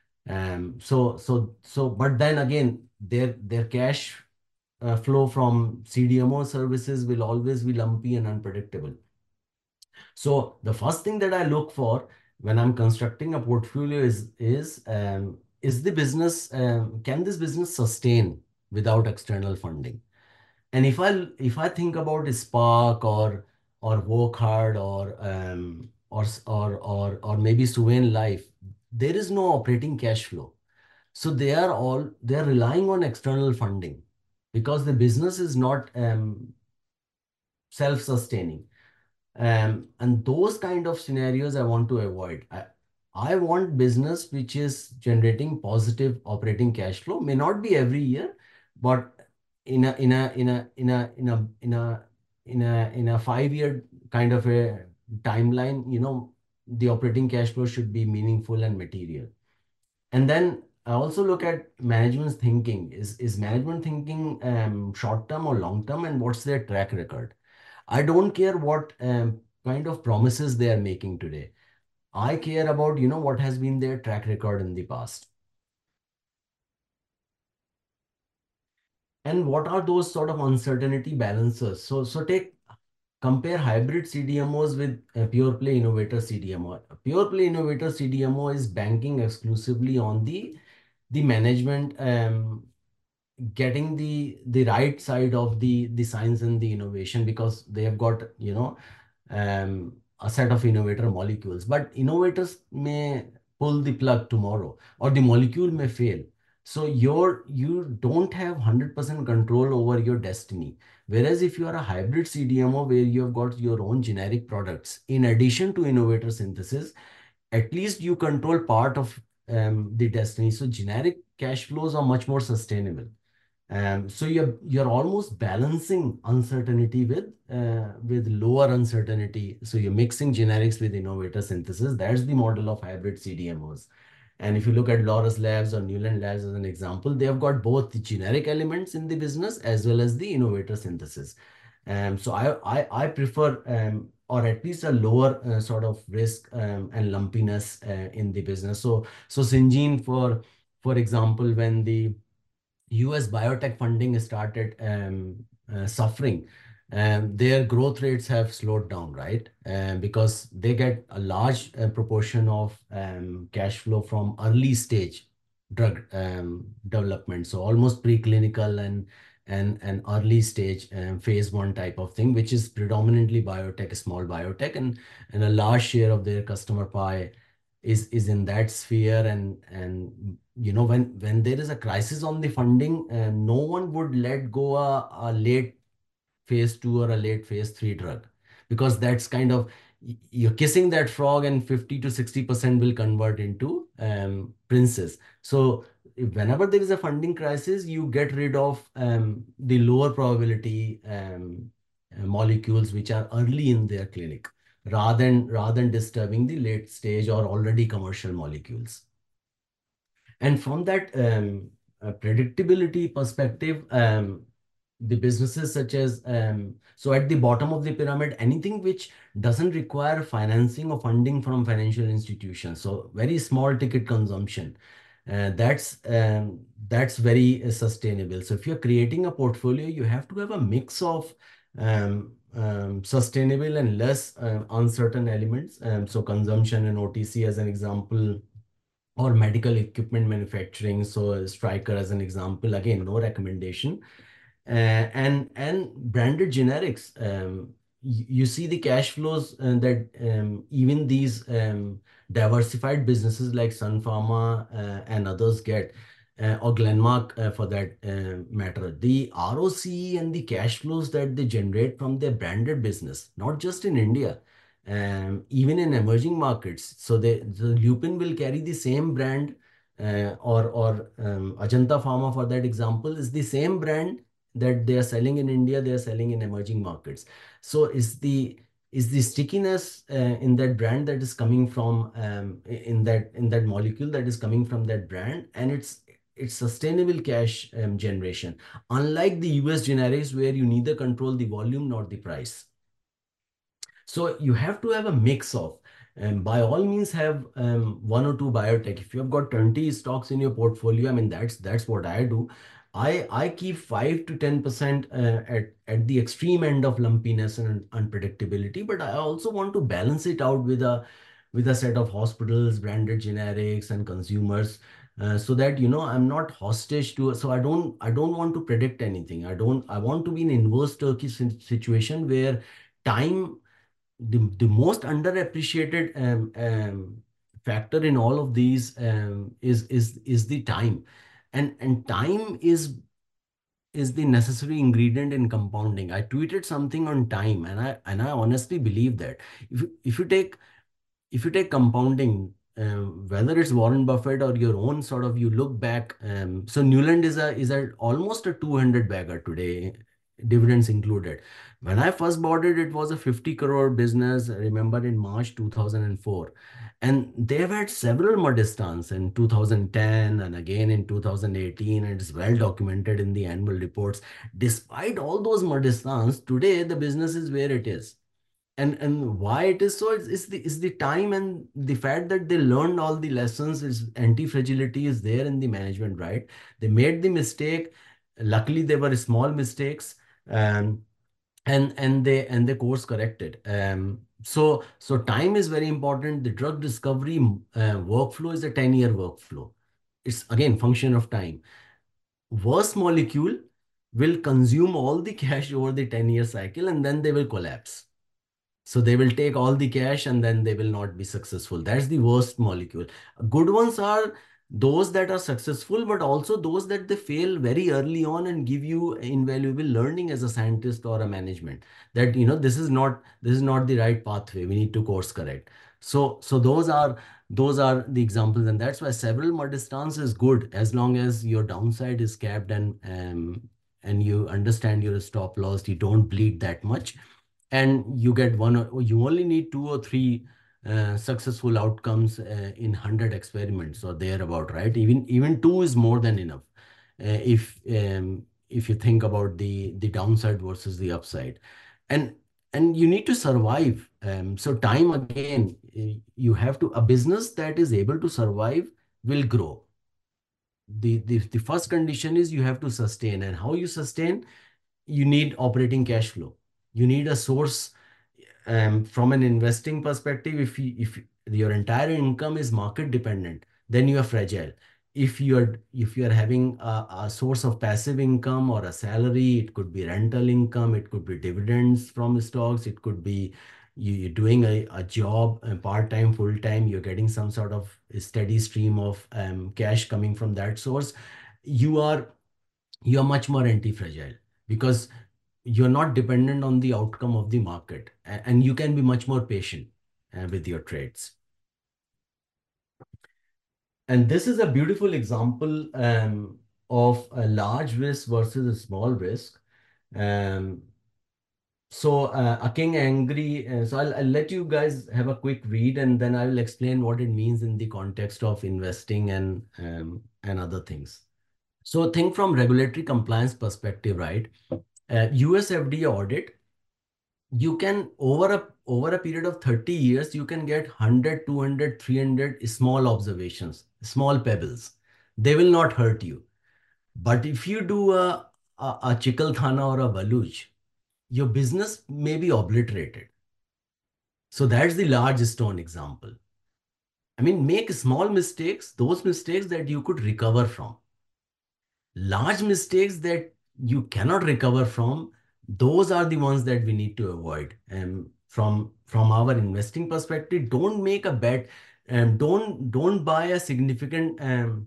But then again, their cash flow from CDMO services will always be lumpy and unpredictable. So the first thing that I look for when I'm constructing a portfolio is the business, can this business sustain without external funding? And if I think about Spark or Wokhard or maybe Suven Life, there is no operating cash flow. So they're relying on external funding because the business is not self-sustaining. And those kind of scenarios I want to avoid. I want business which is generating positive operating cash flow. May not be every year, but in a 5 year kind of a timeline, the operating cash flow should be meaningful and material. And then I also look at management's thinking. Is management thinking short term or long term, and what's their track record? I don't care what kind of promises they are making today. I care about, what has been their track record in the past. And what are those sort of uncertainty balances? So compare hybrid CDMOs with a pure play innovator CDMO. A pure play innovator CDMO is banking exclusively on the management getting the right side of the science and the innovation because they have got a set of innovator molecules, but innovators may pull the plug tomorrow or the molecule may fail. So you don't have 100% control over your destiny. Whereas if you are a hybrid CDMO where you have got your own generic products in addition to innovator synthesis, at least you control part of the destiny. So generic cash flows are much more sustainable. So you're almost balancing uncertainty with lower uncertainty. So you're mixing generics with innovator synthesis. That's the model of hybrid CDMOs. And if you look at Laurus Labs or Newland Labs as an example, they have got both the generic elements in the business as well as the innovator synthesis. So I prefer or at least a lower sort of risk and lumpiness in the business. So Syngene For example, when the US biotech funding started suffering, their growth rates have slowed down, right? Because they get a large proportion of cash flow from early stage drug development, so almost preclinical and early stage phase one type of thing, which is predominantly biotech, small biotech, and a large share of their customer pie is in that sphere. And when there is a crisis on the funding, no one would let go a late phase two or a late phase three drug, because that's kind of you're kissing that frog, and 50 to 60% will convert into princes. So whenever there is a funding crisis, you get rid of the lower probability molecules which are early in their clinic, rather than disturbing the late stage or already commercial molecules. And from that predictability perspective, the businesses such as so at the bottom of the pyramid, anything which doesn't require financing or funding from financial institutions, so very small ticket consumption, that's very sustainable. So if you're creating a portfolio, you have to have a mix of sustainable and less uncertain elements. So consumption and OTC as an example, or medical equipment manufacturing. So Stryker as an example, again, no recommendation. And branded generics. You see the cash flows that even these diversified businesses like Sun Pharma and others get, or Glenmark for that matter. The ROC and the cash flows that they generate from their branded business, not just in India, even in emerging markets. So the Lupin will carry the same brand, or Ajanta Pharma for that example is the same brand that they are selling in India, they are selling in emerging markets. So is the stickiness in that brand that is coming from in that molecule that is coming from that brand, and it's sustainable cash generation, unlike the US generics where you neither control the volume nor the price. So you have to have a mix of, and by all means have one or two biotech. If you have got 20 stocks in your portfolio, I mean that's what I do. I keep 5 to 10% at the extreme end of lumpiness and unpredictability, but I also want to balance it out with a set of hospitals, branded generics, and consumers. So that I'm not hostage to. So I don't want to predict anything. I want to be in inverse turkey situation where time, the most underappreciated factor in all of these is the time, and time is the necessary ingredient in compounding. I tweeted something on time, and I honestly believe that if you take compounding, whether it's Warren Buffett or your own sort of, you look back. So Newland is a almost a 200 bagger today, dividends included. When I first bought it, it was a 50 crore business. I remember in March 2004, and they've had several Mudistans in 2010 and again in 2018, and it's well documented in the annual reports. Despite all those Mudistans, today the business is where it is. And why it is so, is the time and the fact that they learned all the lessons. Is anti-fragility is there in the management, right? They made the mistake. Luckily they were small mistakes, um, and they course corrected. So time is very important. The drug discovery workflow is a 10-year workflow. It's again function of time. Worst molecule will consume all the cash over the 10-year cycle, and then they will collapse. So they will take all the cash and then they will not be successful. That's the worst molecule. Good ones are those that are successful, but also those that they fail very early on and give you invaluable learning as a scientist or a management. That this is not the right pathway. We need to course correct. So those are the examples, and that's why several mud stance is good as long as your downside is capped, and you understand your stop loss. You don't bleed that much, and you get one, or you only need two or three successful outcomes in 100 experiments or thereabout, right? Even two is more than enough, if you think about the downside versus the upside. And and you need to survive. So time again, you have to, a business that is able to survive will grow. the first condition is you have to sustain. And how you sustain? You need operating cash flow. You need a source. From an investing perspective, if your entire income is market dependent, then you are fragile. If you are having a source of passive income or a salary, it could be rental income, it could be dividends from stocks, it could be you're doing a job, part-time, full-time, you're getting some sort of steady stream of cash coming from that source. You are you are much more anti-fragile, because you're not dependent on the outcome of the market, and you can be much more patient with your trades. And this is a beautiful example of a large risk versus a small risk. um, a king angry. I'll let you guys have a quick read, and then I will explain what it means in the context of investing and other things. So think from regulatory compliance perspective, right? US FDA audit, you can over a period of 30 years, you can get 100, 200, 300 small observations, small pebbles. They will not hurt you. But if you do a Chikalthana or a Baluch, your business may be obliterated. So that's the large stone example. I mean, make small mistakes, those mistakes that you could recover from. Large mistakes that you cannot recover from, those are the ones that we need to avoid. And from our investing perspective, don't make a bet, and don't buy a significant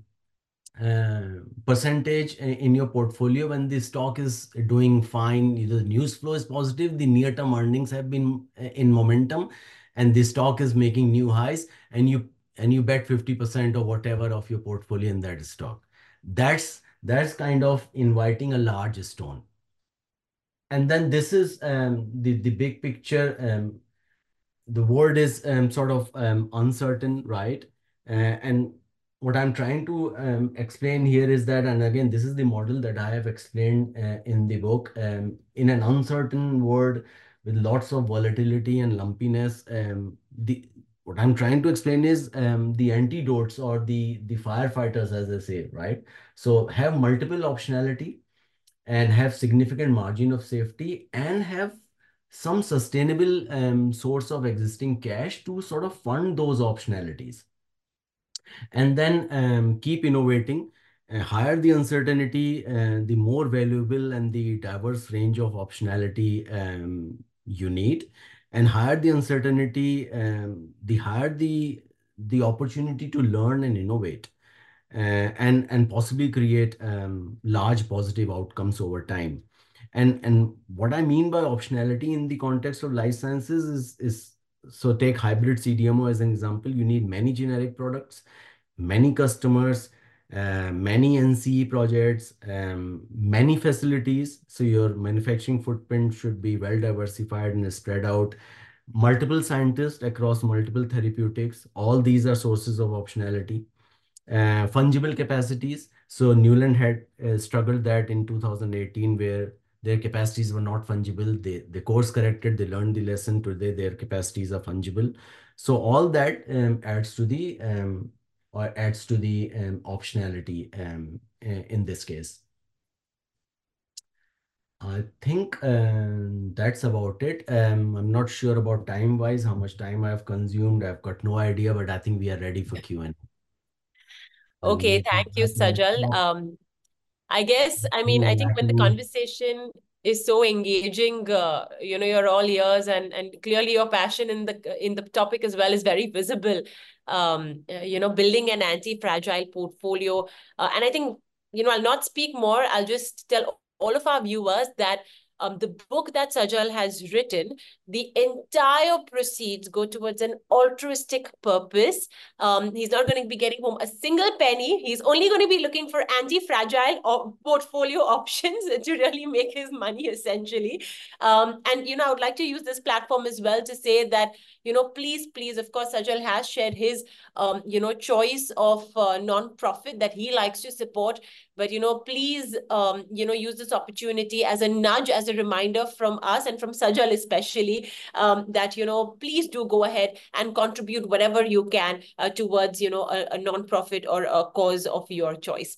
percentage in your portfolio when the stock is doing fine. The news flow is positive, the near term earnings have been in momentum, and the stock is making new highs, and you bet 50% or whatever of your portfolio in that stock. That's kind of inviting a large stone. And then this is the big picture. The world is sort of uncertain, right? And what I'm trying to explain here is that, and again, this is the model that I have explained in the book. In an uncertain world with lots of volatility and lumpiness, the what I'm trying to explain is the antidotes, or the firefighters, as they say, right? So have multiple optionality, and have significant margin of safety, and have some sustainable source of existing cash to sort of fund those optionalities. And then keep innovating. Higher the uncertainty, the more valuable and the diverse range of optionality you need. And higher the uncertainty, the higher the opportunity to learn and innovate, and possibly create large positive outcomes over time. And what I mean by optionality in the context of life sciences is so take hybrid CDMO as an example. You need many generic products, many customers, many NCE projects, many facilities. So your manufacturing footprint should be well diversified and spread out. Multiple scientists across multiple therapeutics. All these are sources of optionality. Fungible capacities. So Newland had struggled that in 2018, where their capacities were not fungible. They course corrected, they learned the lesson. Today, their capacities are fungible. So all that adds to the optionality in this case. I think that's about it. I'm not sure about time-wise, how much time I've consumed. I've got no idea, but I think we are ready for Q&A. Okay, thank you, Sajal. I guess, I mean, I think when the conversation is so engaging, you're all ears, and clearly your passion in the topic as well is very visible. Building an anti-fragile portfolio. And I think, I'll not speak more. I'll just tell all of our viewers that the book that Sajal has written, the entire proceeds go towards an altruistic purpose. He's not going to be getting home a single penny. He's only going to be looking for anti-fragile or portfolio options to really make his money, essentially. And I would like to use this platform as well to say that, please, of course, Sajal has shared his, choice of non-profit that he likes to support. But, please, use this opportunity as a nudge, as a reminder from us and from Sajal especially, that, please do go ahead and contribute whatever you can towards, a non-profit or a cause of your choice.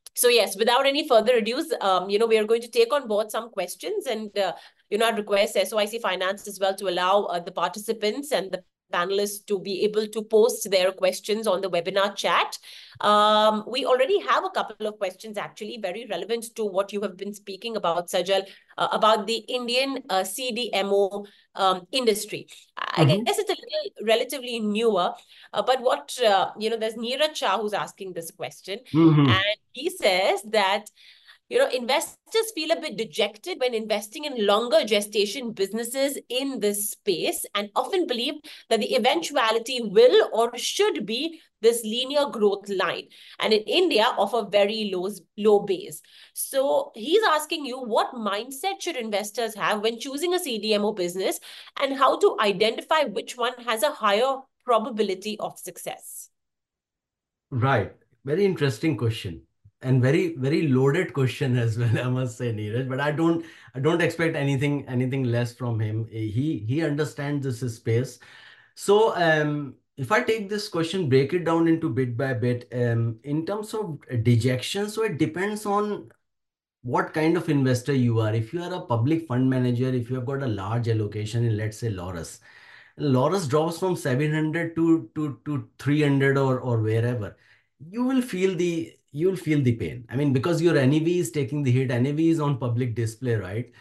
So yes, without any further ado, we are going to take on board some questions, and I'd request SOIC Finance as well to allow the participants and the panelists to be able to post their questions on the webinar chat. We already have a couple of questions actually very relevant to what you have been speaking about, Sajal, about the Indian CDMO industry. I guess it's a little relatively newer, but there's Neeraj Shah who's asking this question. And he says that, investors feel a bit dejected when investing in longer gestation businesses in this space and often believe that the eventuality will or should be this linear growth line. And in India, of a very low base. So he's asking you, what mindset should investors have when choosing a CDMO business, and how to identify which one has a higher probability of success? Right. Very interesting question, and very, very loaded question as well, I must say, Neeraj. But I don't expect anything less from him. He understands this space. So if I take this question, break it down into bit by bit, in terms of dejection, so it depends on what kind of investor you are. If you are a public fund manager, if you have got a large allocation in, let's say, Laurus drops from 700 to 300, or wherever, you will feel the pain. I mean, because your NAV is taking the hit. NAV is on public display, right?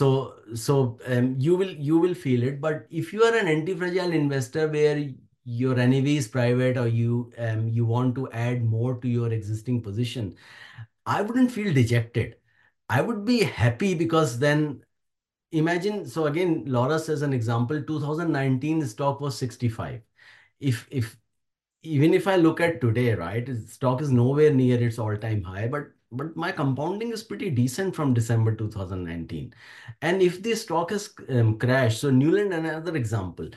So you will feel it. But if you are an anti-fragile investor where your NAV is private, or you want to add more to your existing position, I wouldn't feel dejected. I would be happy, because then imagine, so again, Laurus as an example, 2019 stock was 65. If Even if I look at today, right, stock is nowhere near its all-time high, but my compounding is pretty decent from December 2019. And if the stock has crashed, so Newland, another example,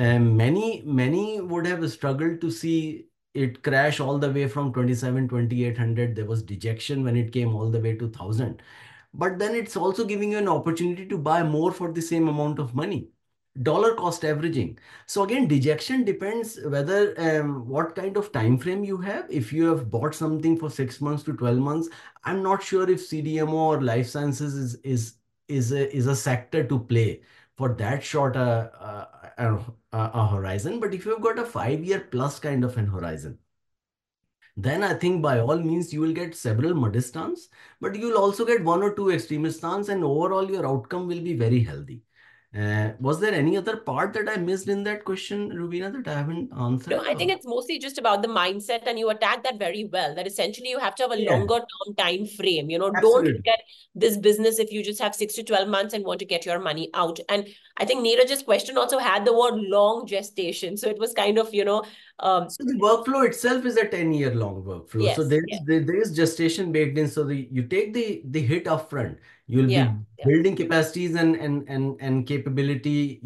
many would have struggled to see it crash all the way from 27, 2800. There was dejection when it came all the way to 1000. But then it's also giving you an opportunity to buy more for the same amount of money. Dollar cost averaging. So again, dejection depends whether what kind of time frame you have. If you have bought something for 6 months to 12 months, I'm not sure if CDMO or life sciences is a sector to play for that short a horizon. But if you've got a 5 year plus kind of an horizon, then I think by all means you will get several modest stance, but you'll also get one or two extremist stance, and overall your outcome will be very healthy. Was there any other part that I missed in that question, Rubina, that I haven't No, answered? I think it's mostly just about the mindset, and you attack that very well. That essentially you have to have a Yeah, longer term time frame. Don't look absolutely. at this business if you just have 6 to 12 months and want to get your money out. And I think Neeraj's question also had the word long gestation. So it was kind of, So the workflow itself is a 10-year long workflow. So yes, there yes, is there is gestation baked in. So you take the hit upfront. You'll yeah, be yeah. building capacities and capability.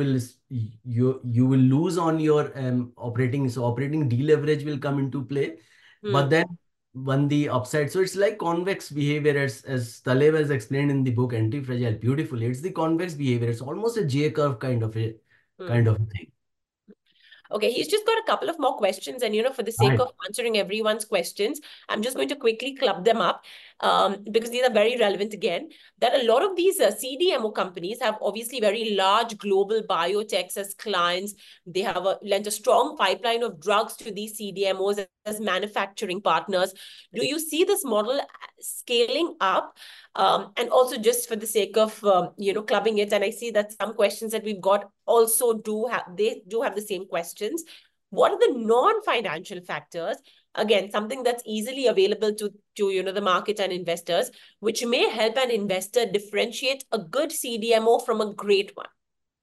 You will lose on your operating. So operating deleverage will come into play. But Hmm. then when the upside, so it's like convex behavior, as Taleb has explained in the book Anti-Fragile beautifully. It's the convex behavior. It's almost a J curve Hmm. kind of thing. Okay, he's just got a couple of more questions. And, for the sake Right. of answering everyone's questions, I'm just going to quickly club them up because these are very relevant again. That a lot of these CDMO companies have obviously very large global biotechs as clients. They have lent a strong pipeline of drugs to these CDMOs as manufacturing partners. Do you see this model scaling up? And also, just for the sake of clubbing it, and I see that some questions that we've got also do have the same questions. What are the non-financial factors? Again, something that's easily available to the market and investors, which may help an investor differentiate a good CDMO from a great one.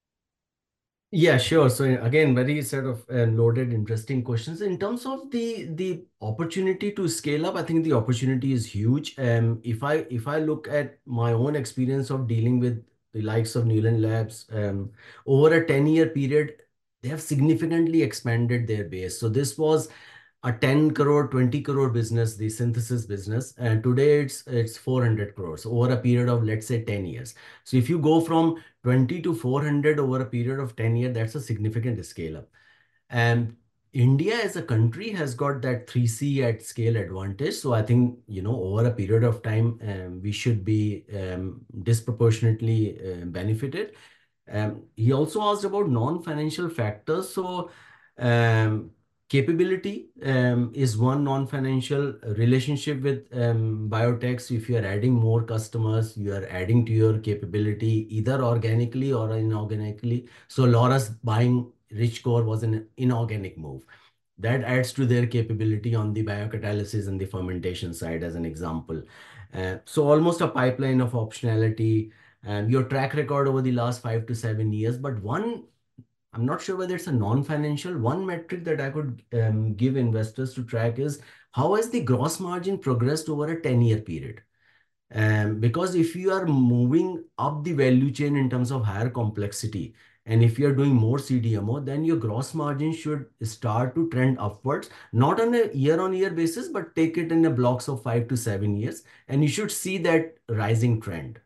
Yeah, sure. So again, very sort of loaded, interesting questions. In terms of the opportunity to scale up, I think the opportunity is huge. If I look at my own experience of dealing with the likes of Newland Labs, over a 10-year period, they have significantly expanded their base. So this was a 10 crore, 20 crore business, the synthesis business, and today it's 400 crores over a period of, let's say, 10 years. So if you go from 20 to 400 over a period of 10 years, that's a significant scale up. And India as a country has got that 3C at scale advantage. So I think, over a period of time, we should be disproportionately benefited. He also asked about non-financial factors. So, um, capability is one non-financial relationship with biotechs. If you are adding more customers, you are adding to your capability either organically or inorganically. So, Laurus buying Richcore was an inorganic move. That adds to their capability on the biocatalysis and the fermentation side, as an example. So, almost a pipeline of optionality and your track record over the last 5 to 7 years. But I'm not sure whether it's a non-financial, one metric that I could give investors to track is how has the gross margin progressed over a 10-year period? Because if you are moving up the value chain in terms of higher complexity, and if you're doing more CDMO, then your gross margin should start to trend upwards, not on a year-on-year basis, but take it in a blocks of 5 to 7 years, and you should see that rising trend.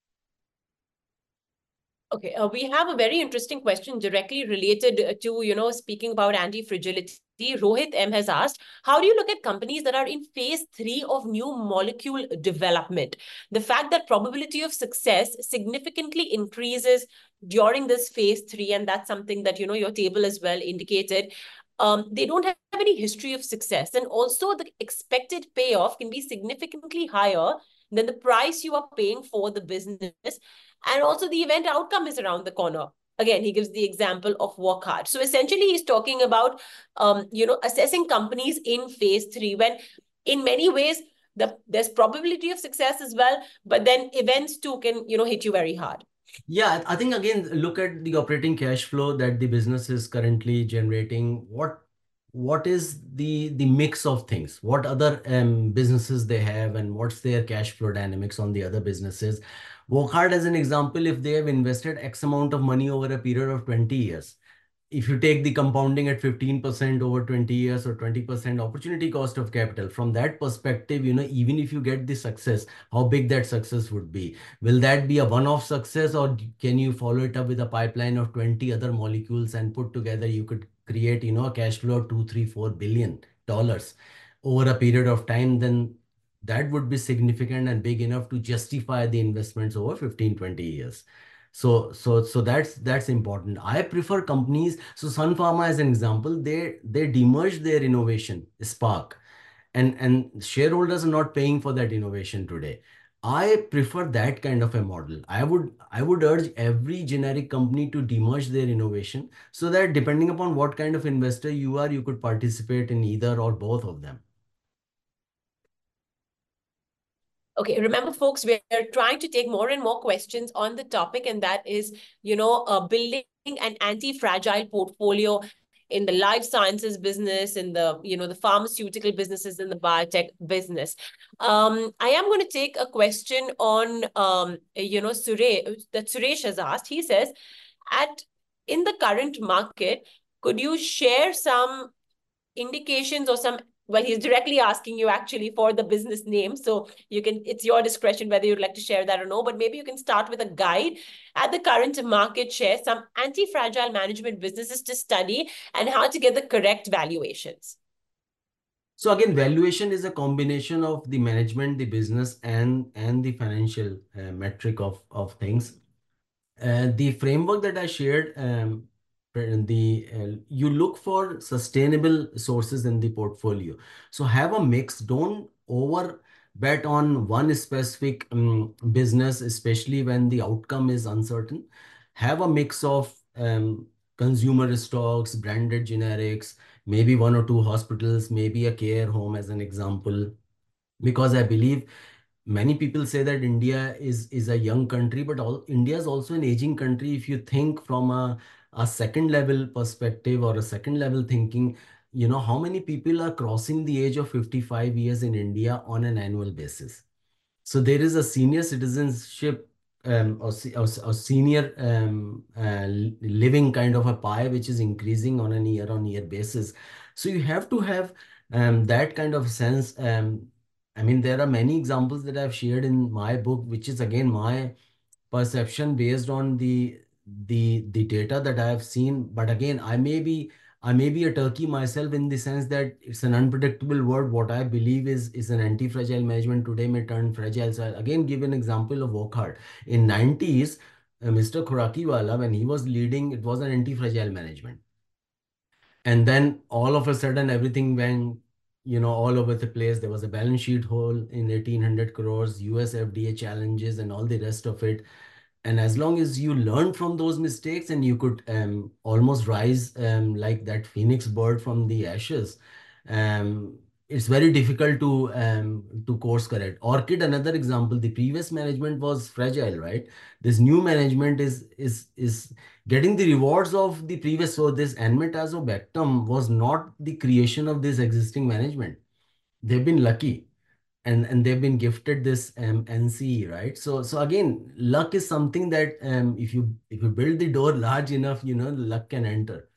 Okay, we have a very interesting question directly related to, speaking about anti-fragility. Rohit M has asked, how do you look at companies that are in phase 3 of new molecule development? The fact that probability of success significantly increases during this phase 3, and that's something that, your table as well indicated. They don't have any history of success. And also the expected payoff can be significantly higher than the price you are paying for the business. And also the event outcome is around the corner. Again, he gives the example of work hard. So essentially, he's talking about, assessing companies in phase 3 when in many ways, there's probability of success as well, but then events too can, hit you very hard. Yeah, I think again, look at the operating cash flow that the business is currently generating. What is the mix of things? What other businesses they have, and what's their cash flow dynamics on the other businesses? Wockhardt, as an example, if they have invested X amount of money over a period of 20 years, if you take the compounding at 15% over 20 years or 20% opportunity cost of capital, from that perspective, even if you get the success, how big that success would be? Will that be a one-off success, or can you follow it up with a pipeline of 20 other molecules and put together, you could create, a cash flow of 2, 3, $4 billion over a period of time? Then that would be significant and big enough to justify the investments over 15, 20 years. So that's important. I prefer companies. So Sun Pharma, as an example, they demerged their innovation, Spark, and shareholders are not paying for that innovation today. I prefer that kind of a model. I would urge every generic company to demerge their innovation so that depending upon what kind of investor you are, you could participate in either or both of them. Okay, remember, folks, we're trying to take more and more questions on the topic, and that is, building an anti-fragile portfolio in the life sciences business, in the pharmaceutical businesses, in the biotech business. I am going to take a question on, Suresh has asked. He says, in the current market, could you share some indications or some, well, he's directly asking you actually for the business name. So it's your discretion whether you'd like to share that or no, but maybe you can start with a guide at the current market share, some anti-fragile management businesses to study and how to get the correct valuations. So again, valuation is a combination of the management, the business, and the financial metric of things. The framework that I shared, you look for sustainable sources in the portfolio. So have a mix. Don't over bet on one specific business, especially when the outcome is uncertain. Have a mix of consumer stocks, branded generics, maybe one or two hospitals, maybe a care home as an example. Because I believe many people say that India is a young country, but India is also an aging country. If you think from a second level perspective or a second level thinking, how many people are crossing the age of 55 years in India on an annual basis? So there is a senior citizenship or senior living kind of a pie, which is increasing on a year-on-year basis. So you have to have that kind of sense. I mean, there are many examples that I've shared in my book, which is again my perception based on the data that I have seen. But again, I may be I may be a turkey myself in the sense that it's an unpredictable world. What I believe is an anti-fragile management today may turn fragile. So I'll again give an example of Wockhardt. In 90s, Mr. Khurakiwala, when he was leading, it was an anti-fragile management. And then all of a sudden, everything went, all over the place. There was a balance sheet hole in 1,800 crores, US FDA challenges, and all the rest of it. And as long as you learn from those mistakes and you could almost rise like that phoenix bird from the ashes, um, it's very difficult to course correct. Orchid, another example, the previous management was fragile, right? This new management is getting the rewards of the previous. So this enmetazobactam was not the creation of this existing management. They've been lucky, and they've been gifted this NCE, right? So again, luck is something that if you build the door large enough, luck can enter.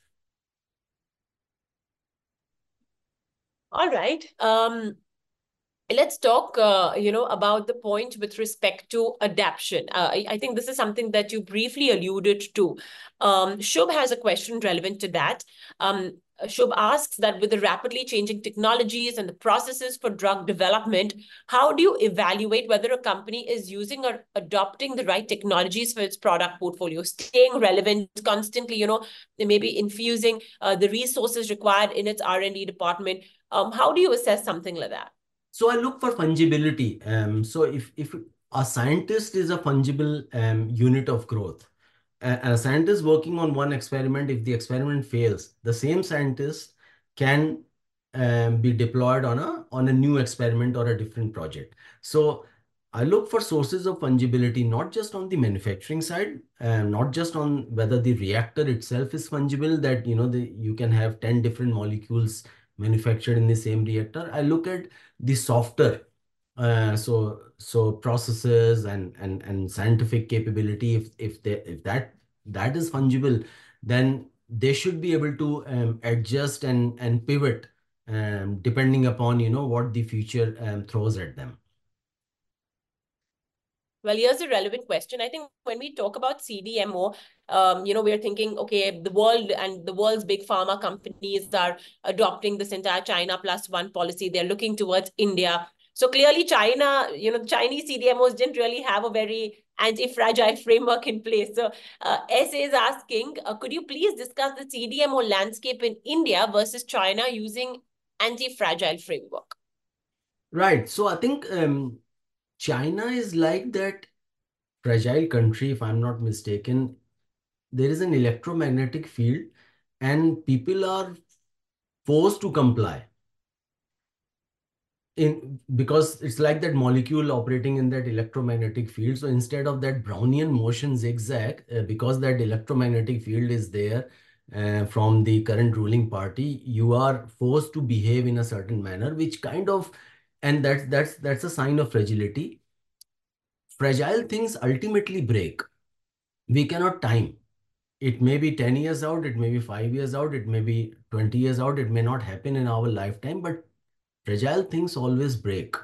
All right. Let's talk, about the point with respect to adaptation. I think this is something that you briefly alluded to. Shubh has a question relevant to that. Shubh asks that with the rapidly changing technologies and the processes for drug development, how do you evaluate whether a company is using or adopting the right technologies for its product portfolio, staying relevant constantly, maybe infusing the resources required in its R&D department? How do you assess something like that? So I look for fungibility. So if a scientist is a fungible unit of growth, and a scientist working on one experiment, if the experiment fails, the same scientist can be deployed on a new experiment or a different project. So I look for sources of fungibility, not just on the manufacturing side, not just on whether the reactor itself is fungible, that you can have 10 different molecules manufactured in the same reactor. I look at the softer, so processes and scientific capability. If that is fungible, then they should be able to adjust and pivot depending upon what the future throws at them. Well, here's a relevant question. I think when we talk about CDMO, we're thinking, okay, the world's big pharma companies are adopting this entire China plus one policy. They're looking towards India. So clearly China, Chinese CDMOs didn't really have a very anti-fragile framework in place. So SA is asking, could you please discuss the CDMO landscape in India versus China using anti-fragile framework? Right. So I think China is like that fragile country, if I'm not mistaken. There is an electromagnetic field and people are forced to comply because it's like that molecule operating in that electromagnetic field. So instead of that Brownian motion zigzag, because that electromagnetic field is there from the current ruling party, you are forced to behave in a certain manner, which kind of, and that's a sign of fragility. Fragile things ultimately break. We cannot time. It may be 10 years out, it may be 5 years out, it may be 20 years out, it may not happen in our lifetime, but fragile things always break.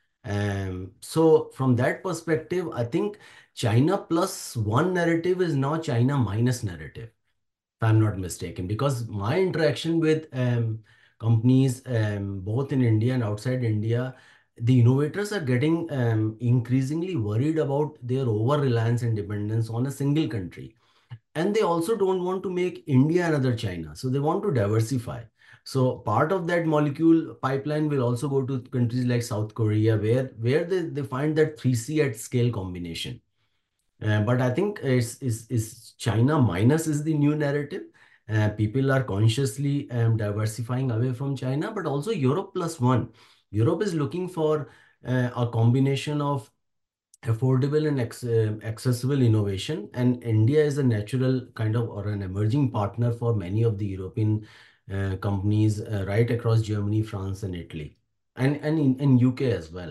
So from that perspective, I think China plus one narrative is now China minus narrative, if I'm not mistaken, because my interaction with companies both in India and outside India, the innovators are getting increasingly worried about their over-reliance and dependence on a single country. And they also don't want to make India another China. So they want to diversify. So part of that molecule pipeline will also go to countries like South Korea, where they find that 3C at scale combination. But I think is China minus is the new narrative. People are consciously diversifying away from China, but also Europe plus one. Europe is looking for a combination of affordable and accessible innovation, and India is a natural kind of or an emerging partner for many of the European companies right across Germany, France, and Italy, and in UK as well.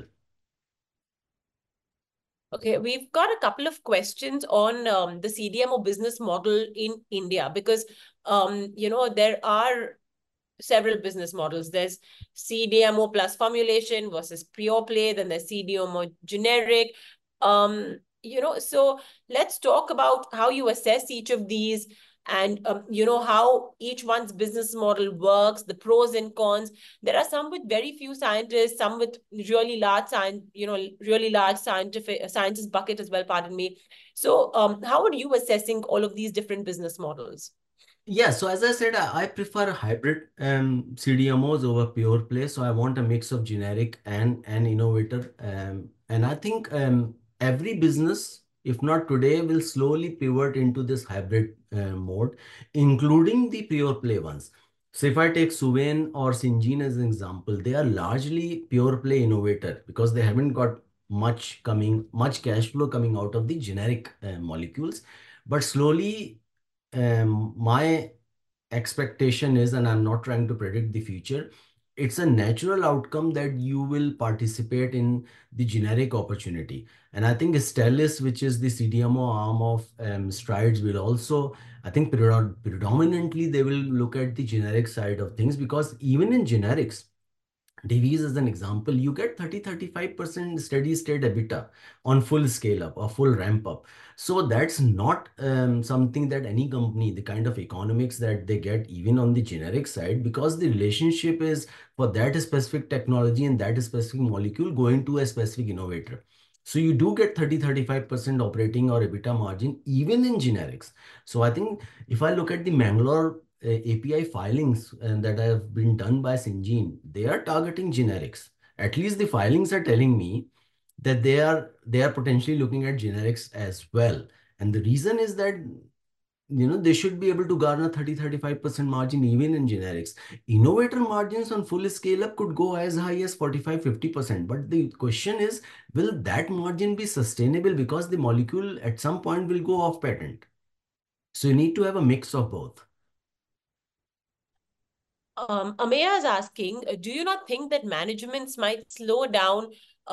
Okay, we've got a couple of questions on the CDMO business model in India because, there are several business models. There's CDMO plus formulation versus pure play, then there's CDMO generic. So let's talk about how you assess each of these and how each one's business model works, the pros and cons. There are some with very few scientists, some with really large science, really large scientific scientist bucket as well, pardon me. So how are you assessing all of these different business models? Yeah, so as I said, I prefer hybrid CDMOs over pure play. So I want a mix of generic and innovator. And I think every business, if not today, will slowly pivot into this hybrid mode, including the pure play ones. So if I take Suven or Syngene as an example, they are largely pure play innovator because they haven't got much cash flow coming out of the generic molecules. But slowly my expectation is, and I'm not trying to predict the future, it's a natural outcome that you will participate in the generic opportunity. And I think Stellis, which is the CDMO arm of Strides, will also, I think predominantly they will look at the generic side of things, because even in generics, Divi's as an example, you get 30-35% steady state EBITDA on full scale up or full ramp up. So that's not something that any company, the kind of economics that they get even on the generic side, because the relationship is for that specific technology and that specific molecule going to a specific innovator. So you do get 30-35% operating or EBITDA margin even in generics. So I think if I look at the Mangalore API filings that have been done by Syngene, they are targeting generics. At least the filings are telling me that they are potentially looking at generics as well. And the reason is that they should be able to garner 30-35% margin even in generics. Innovator margins on full scale up could go as high as 45-50%. But the question is, will that margin be sustainable, because the molecule at some point will go off patent? So you need to have a mix of both. Ameya is asking, do you not think that managements might slow down,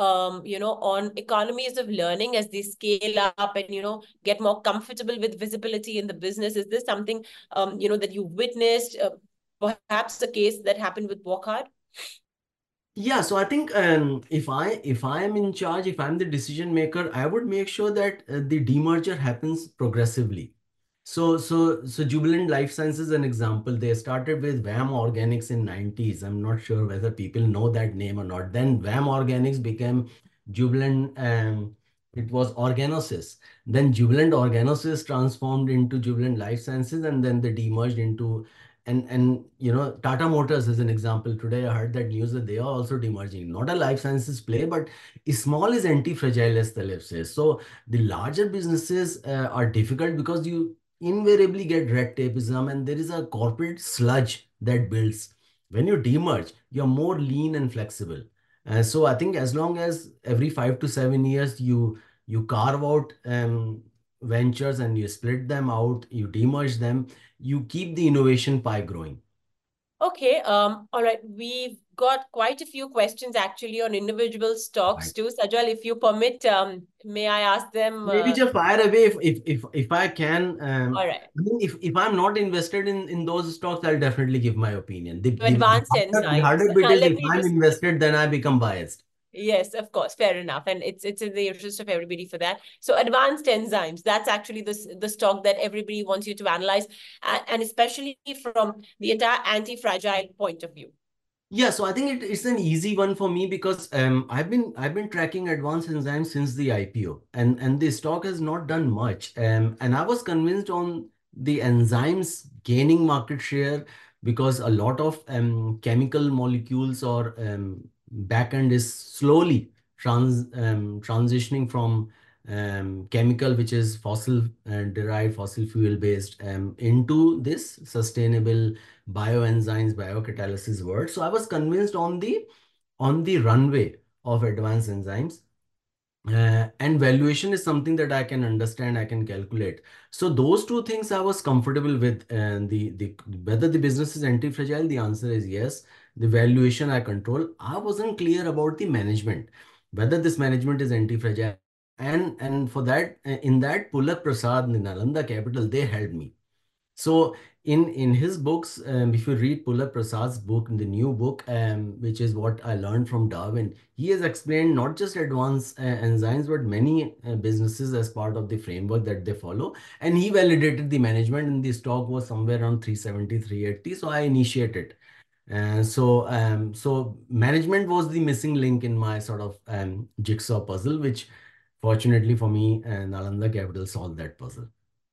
on economies of learning as they scale up and, get more comfortable with visibility in the business? Is this something, that you witnessed, perhaps a case that happened with Wockhardt? Yeah, so I think if I am in charge, if I'm the decision maker, I would make sure that the demerger happens progressively. So Jubilant Life Sciences is an example. They started with VAM Organics in 90s. I'm not sure whether people know that name or not. Then VAM Organics became Jubilant. It was Organosis. Then Jubilant Organosis transformed into Jubilant Life Sciences, and then they demerged into Tata Motors is an example. Today I heard that news that they are also demerging. Not a life sciences play, but small is anti-fragile, as Taleb says. So the larger businesses are difficult because you invariably get red tapeism, and there is a corporate sludge that builds. When you demerge, you're more lean and flexible. So I think as long as every 5 to 7 years you carve out ventures and you split them out, you demerge them, you keep the innovation pie growing. Okay. All right. We've got quite a few questions actually on individual stocks Right. too. Sajal, if you permit, may I ask them? Maybe just fire away if I can. All right. I mean, if I'm not invested in those stocks, I'll definitely give my opinion. So advanced The enzymes. harder bit is, Let if me I'm just invested, then I become biased. Yes, of course, fair enough, and it's in the interest of everybody for that. So advanced enzymes, that's actually the stock that everybody wants you to analyze, and especially from the entire anti-fragile point of view. Yeah, so I think it's an easy one for me because I've been tracking advanced enzymes since the IPO, and the stock has not done much. And I was convinced on the enzymes gaining market share because a lot of chemical molecules or backend is slowly transitioning from chemical, which is fossil derived, fossil fuel based, into this sustainable bioenzymes, biocatalysis word. So I was convinced on the runway of advanced enzymes. And valuation is something that I can understand, I can calculate. So those two things I was comfortable with. And the whether the business is anti-fragile, the answer is yes. The valuation I control. I wasn't clear about the management, whether this management is anti-fragile. And for that, in that, Pulak Prasad, Nalanda Capital, they helped me. So in his books, if you read Pullar Prasad's book, the new book, which is what I learned from Darwin, he has explained not just advanced enzymes, but many businesses as part of the framework that they follow. And he validated the management, and the stock was somewhere around 370, 380. So I initiated. So management was the missing link in my sort of jigsaw puzzle, which fortunately for me, Nalanda Capital solved that puzzle.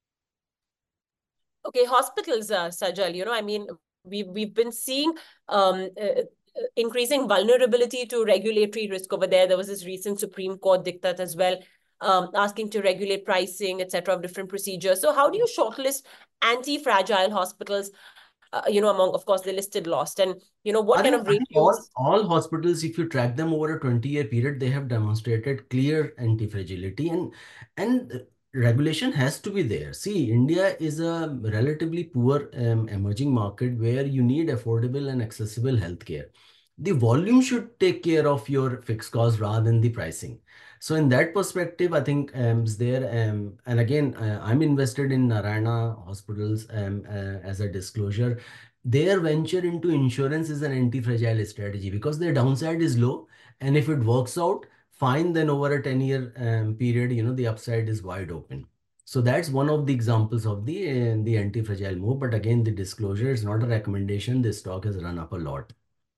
Okay, hospitals, Sajal, I mean, we've been seeing increasing vulnerability to regulatory risk over there. There was this recent Supreme Court diktat as well, asking to regulate pricing, etc., of different procedures. So how do you shortlist anti-fragile hospitals, among, of course, the listed lost? And, what kind of I think all, ratios? all hospitals, if you track them over a 20-year period, they have demonstrated clear anti-fragility, and regulation has to be there. See, India is a relatively poor emerging market where you need affordable and accessible healthcare. The volume should take care of your fixed cost rather than the pricing. So in that perspective, I think is there, and again, I'm invested in Narayana Hospitals as a disclosure. Their venture into insurance is an anti-fragile strategy because their downside is low, and if it works out fine, then over a 10-year period, the upside is wide open. So that's one of the examples of the anti-fragile move. But again, the disclosure is not a recommendation. This stock has run up a lot.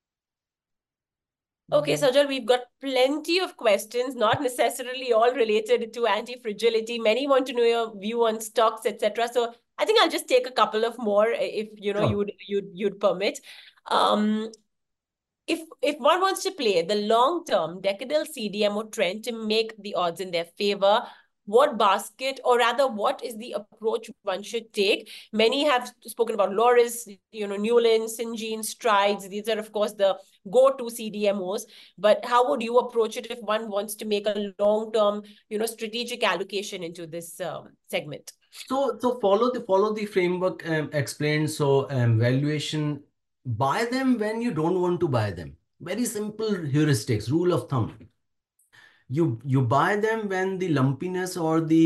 Okay, Sajal, we've got plenty of questions, not necessarily all related to anti-fragility. Many want to know your view on stocks, etc. So I think I'll just take a couple of more if Sure. you'd permit. Um, if one wants to play the long-term decadal CDMO trend to make the odds in their favor, what basket, or rather, what is the approach one should take? Many have spoken about Loris, Newland, Syngene, Strides. These are, of course, the go-to CDMOs. But how would you approach it if one wants to make a long-term, strategic allocation into this segment? So follow the framework explained. So valuation, buy them when you don't want to buy them. Very simple heuristics, rule of thumb. You buy them when the lumpiness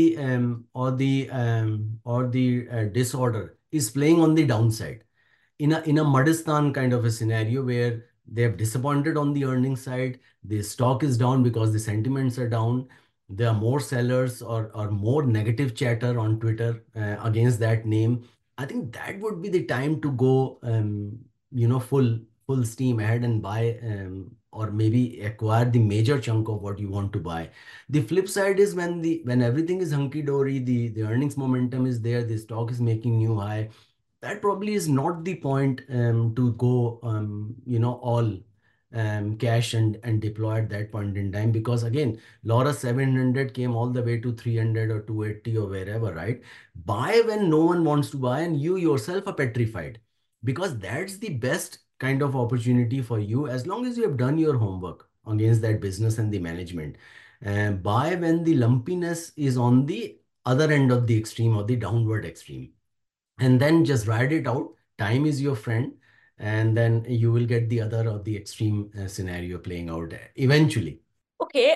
or the disorder is playing on the downside, in a Mudistan kind of a scenario where they have disappointed on the earnings side, the stock is down because the sentiments are down. There are more sellers or more negative chatter on Twitter against that name. I think that would be the time to go, full steam ahead and buy, or maybe acquire the major chunk of what you want to buy. The flip side is when everything is hunky dory, the earnings momentum is there, the stock is making new high. That probably is not the point to go all cash and deploy at that point in time, because again, Laura 700 came all the way to 300 or 280 or wherever, right? Buy when no one wants to buy and you yourself are petrified, because that's the best kind of opportunity for you as long as you have done your homework against that business and the management. Buy when the lumpiness is on the other end of the extreme or the downward extreme, and then just ride it out. Time is your friend, and then you will get the other or the extreme scenario playing out eventually. Okay,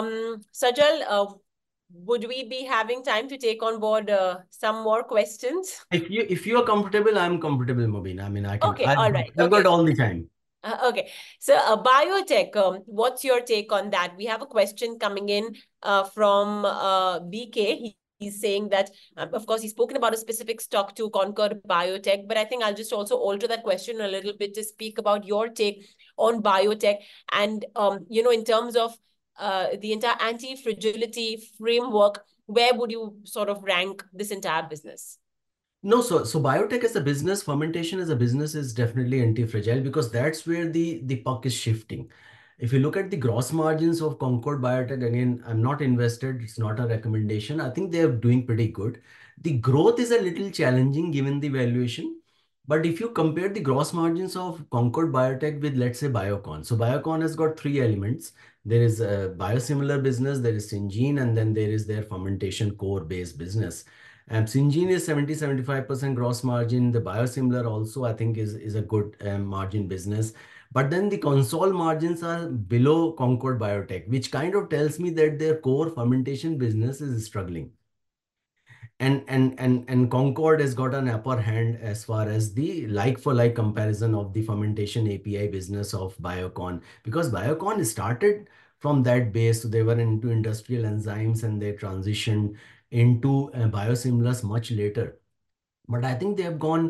Sajal, would we be having time to take on board some more questions? If you are comfortable, I'm comfortable, Mobeen. I mean, Okay, I've all right. I've got Okay. all the time. Okay. So, biotech, what's your take on that? We have a question coming in from BK. He's saying that, of course, he's spoken about a specific stock to Concord Biotech, but I think I'll just also alter that question a little bit to speak about your take on biotech and, in terms of the entire anti-fragility framework, where would you sort of rank this entire business? No, so biotech as a business, fermentation as a business is definitely anti-fragile, because that's where the puck is shifting. If you look at the gross margins of Concord Biotech, again, I'm not invested, it's not a recommendation. I think they're doing pretty good. The growth is a little challenging given the valuation. But if you compare the gross margins of Concord Biotech with, let's say, Biocon. So Biocon has got three elements. There is a biosimilar business, there is Syngene, and then there is their fermentation core based business. Syngene is 70-75% gross margin. The biosimilar also, I think, is a good margin business. But then the console margins are below Concord Biotech, which kind of tells me that their core fermentation business is struggling. And Concord has got an upper hand as far as the like for like comparison of the fermentation API business of Biocon, because Biocon started from that base. So they were into industrial enzymes and they transitioned into biosimilars much later. But I think they have gone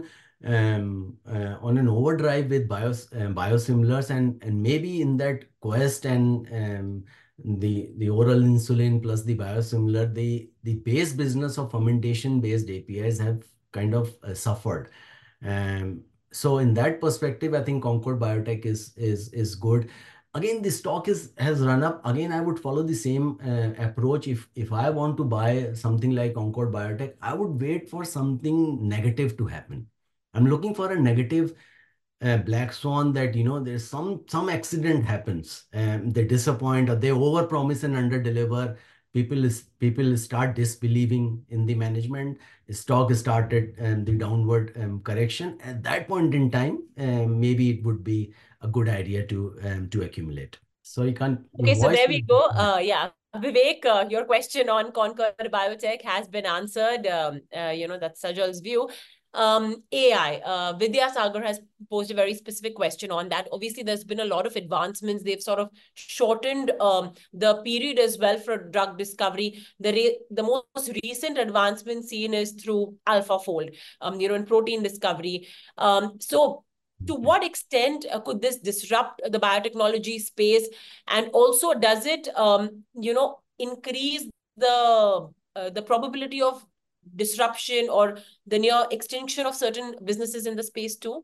on an overdrive with biosimilars, and maybe in that quest and the oral insulin plus the biosimilar, the base business of fermentation based APIs have kind of suffered. Um, so in that perspective, I think Concord Biotech is good. Again, the stock is has run up. Again, I would follow the same approach. If I want to buy something like Concord Biotech, I would wait for something negative to happen. I'm looking for a negative black swan, that there's some accident happens, they disappoint or they overpromise and underdeliver. People start disbelieving in the management. Stock started the downward correction. At that point in time, maybe it would be a good idea to accumulate. So you can't your Okay, so voice there is. we go. Yeah, Vivek, your question on Concord Biotech has been answered. That's Sajal's view. AI, Vidya Sagar has posed a very specific question on that. Obviously, there's been a lot of advancements. They've sort of shortened the period as well for drug discovery. The most recent advancement seen is through AlphaFold, in protein discovery. So to what extent could this disrupt the biotechnology space? And also, does it, increase the probability of disruption or the near extinction of certain businesses in the space too?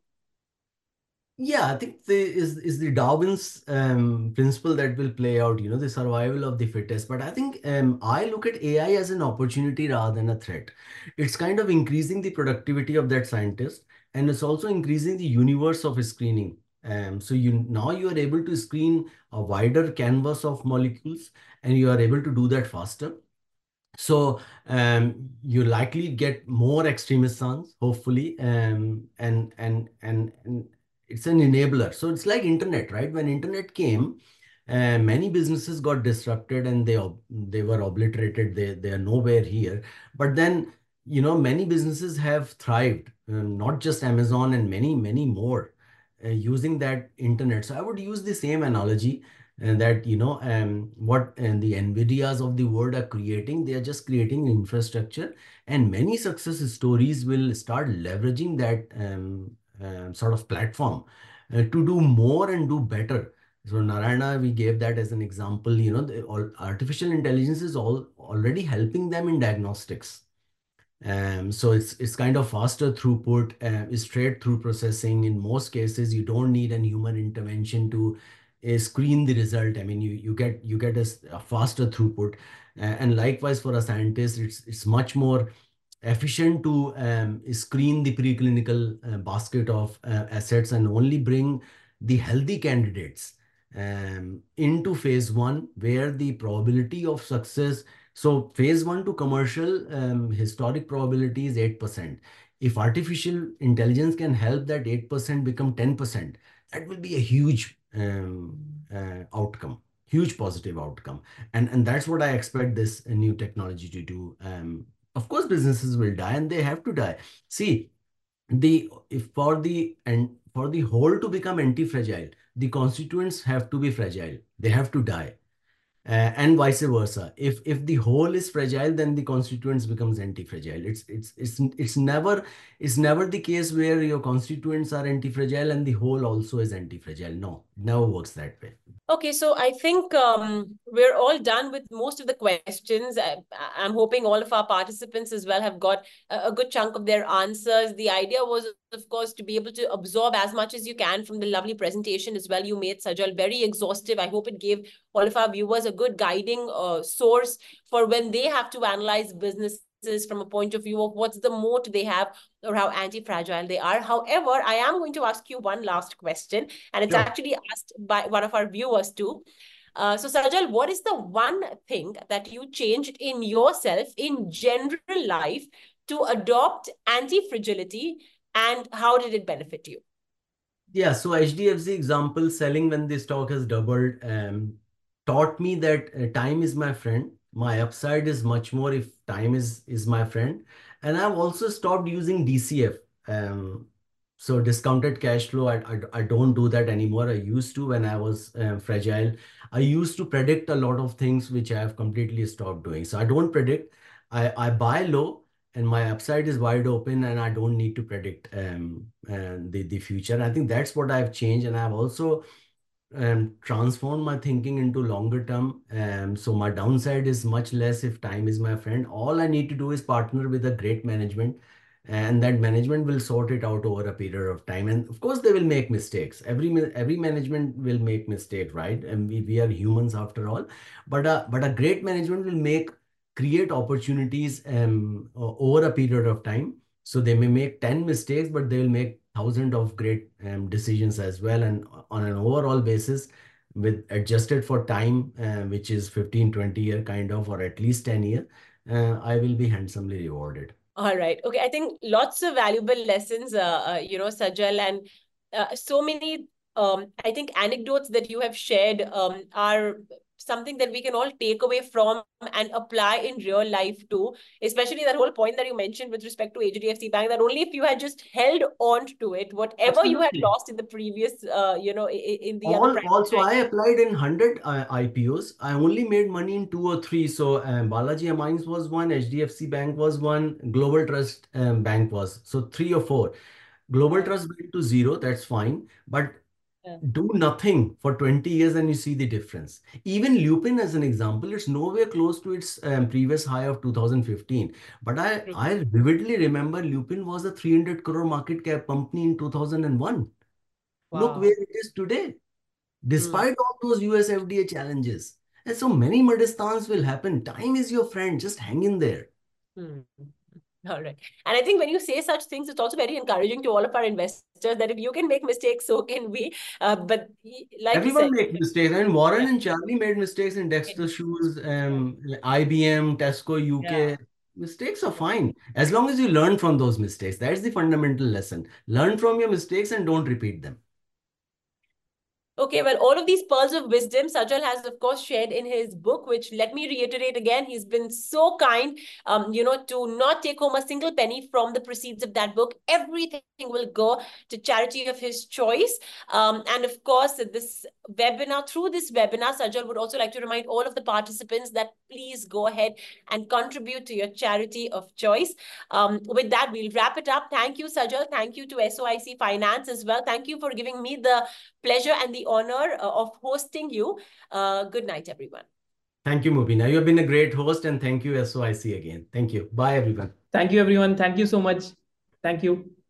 Yeah, I think is the Darwin's principle that will play out, the survival of the fittest. But I think I look at AI as an opportunity rather than a threat. It's kind of increasing the productivity of that scientist, and it's also increasing the universe of screening. So you are able to screen a wider canvas of molecules, and you are able to do that faster. So you likely get more extremist sons, hopefully, and it's an enabler. So it's like internet, right? When internet came, many businesses got disrupted and they were obliterated. They are nowhere here. But then many businesses have thrived, not just Amazon and many more using that internet. So I would use the same analogy, and that what the Nvidias of the world are creating. They are just creating infrastructure, and many success stories will start leveraging that sort of platform to do more and do better. So Narayana, we gave that as an example. Artificial intelligence is already helping them in diagnostics. So it's kind of faster throughput, straight through processing. In most cases, you don't need a human intervention to screen the result. I mean, you get a faster throughput, and likewise for a scientist, it's much more efficient to screen the preclinical basket of assets and only bring the healthy candidates into phase one, where the probability of success. So phase one to commercial, historic probability is 8%. If artificial intelligence can help that 8% become 10%, that will be a huge outcome, huge positive outcome. And that's what I expect this new technology to do. Of course, businesses will die, and they have to die. See, the if for the whole to become anti-fragile, the constituents have to be fragile. They have to die, and vice versa. If the whole is fragile, then the constituents becomes anti-fragile. It's never the case where your constituents are anti-fragile and the whole also is anti-fragile. No, it never works that way. Okay, so I think we're all done with most of the questions. I'm hoping all of our participants as well have got a good chunk of their answers. The idea was, of course, to be able to absorb as much as you can from the lovely presentation as well you made, Sajal. Very exhaustive. I hope it gave all of our viewers a good guiding source for when they have to analyze businesses from a point of view of what's the moat they have or how anti-fragile they are. However, I am going to ask you one last question, and it's Sure. actually asked by one of our viewers too. So Sajal, what is the one thing that you changed in yourself in general life to adopt anti-fragility, and how did it benefit you? Yeah, so HDFC example, selling when the stock has doubled, taught me that time is my friend. My upside is much more if time is my friend. And I've also stopped using DCF. So discounted cash flow, I don't do that anymore. I used to when I was fragile. I used to predict a lot of things which I have completely stopped doing. So I don't predict. I buy low and my upside is wide open and I don't need to predict the future. I think that's what I've changed. And I've also transform my thinking into longer term. So my downside is much less if time is my friend. All I need to do is partner with a great management, and that management will sort it out over a period of time. And of course, they will make mistakes. Every management will make mistake, right? And we are humans after all. But a great management will create opportunities over a period of time. So they may make 10 mistakes, but they will make thousands of great decisions as well. And on an overall basis, with adjusted for time, which is 15-20 year kind of, or at least 10 year, I will be handsomely rewarded. All right. Okay. I think lots of valuable lessons, Sajal, and so many, I think, anecdotes that you have shared are something that we can all take away from and apply in real life too, especially that whole point that you mentioned with respect to HDFC Bank, that only if you had just held on to it, whatever you had Absolutely. lost in the previous, in the other private Also, bank. I applied in 100 IPOs. I only made money in 2 or 3. So Balaji Amines was one, HDFC Bank was one, Global Trust Bank was. So 3 or 4. Global Yeah. Trust went to zero, that's fine. But Yeah. do nothing for 20 years and you see the difference. Even Lupin, as an example, it's nowhere close to its previous high of 2015. But True. I vividly remember Lupin was a 300 crore market cap company in 2001. Look Wow. where it is today, despite all those US FDA challenges. And so many Madistans will happen. Time is your friend. Just hang in there. Hmm. All right. And I think when you say such things, it's also very encouraging to all of our investors that if you can make mistakes, so can we. But like you Everyone said, makes mistakes. I mean, Warren yeah, and Charlie made mistakes in Dexter Shoes, yeah, IBM, Tesco yeah. UK. Mistakes are fine as long as you learn from those mistakes. That's the fundamental lesson. Learn from your mistakes and don't repeat them. Okay, well, all of these pearls of wisdom Sajal has, of course, shared in his book, which, let me reiterate again, he's been so kind, to not take home a single penny from the proceeds of that book. Everything will go to charity of his choice. And of course, through this webinar, Sajal would also like to remind all of the participants that please go ahead and contribute to your charity of choice. With that, we'll wrap it up. Thank you, Sajal. Thank you to SOIC Finance as well. Thank you for giving me the pleasure and the honor of hosting you. Good night, everyone. Thank you, Mubina. You have been a great host, and thank you, SOIC again. Thank you. Bye, everyone. Thank you, everyone. Thank you so much. Thank you.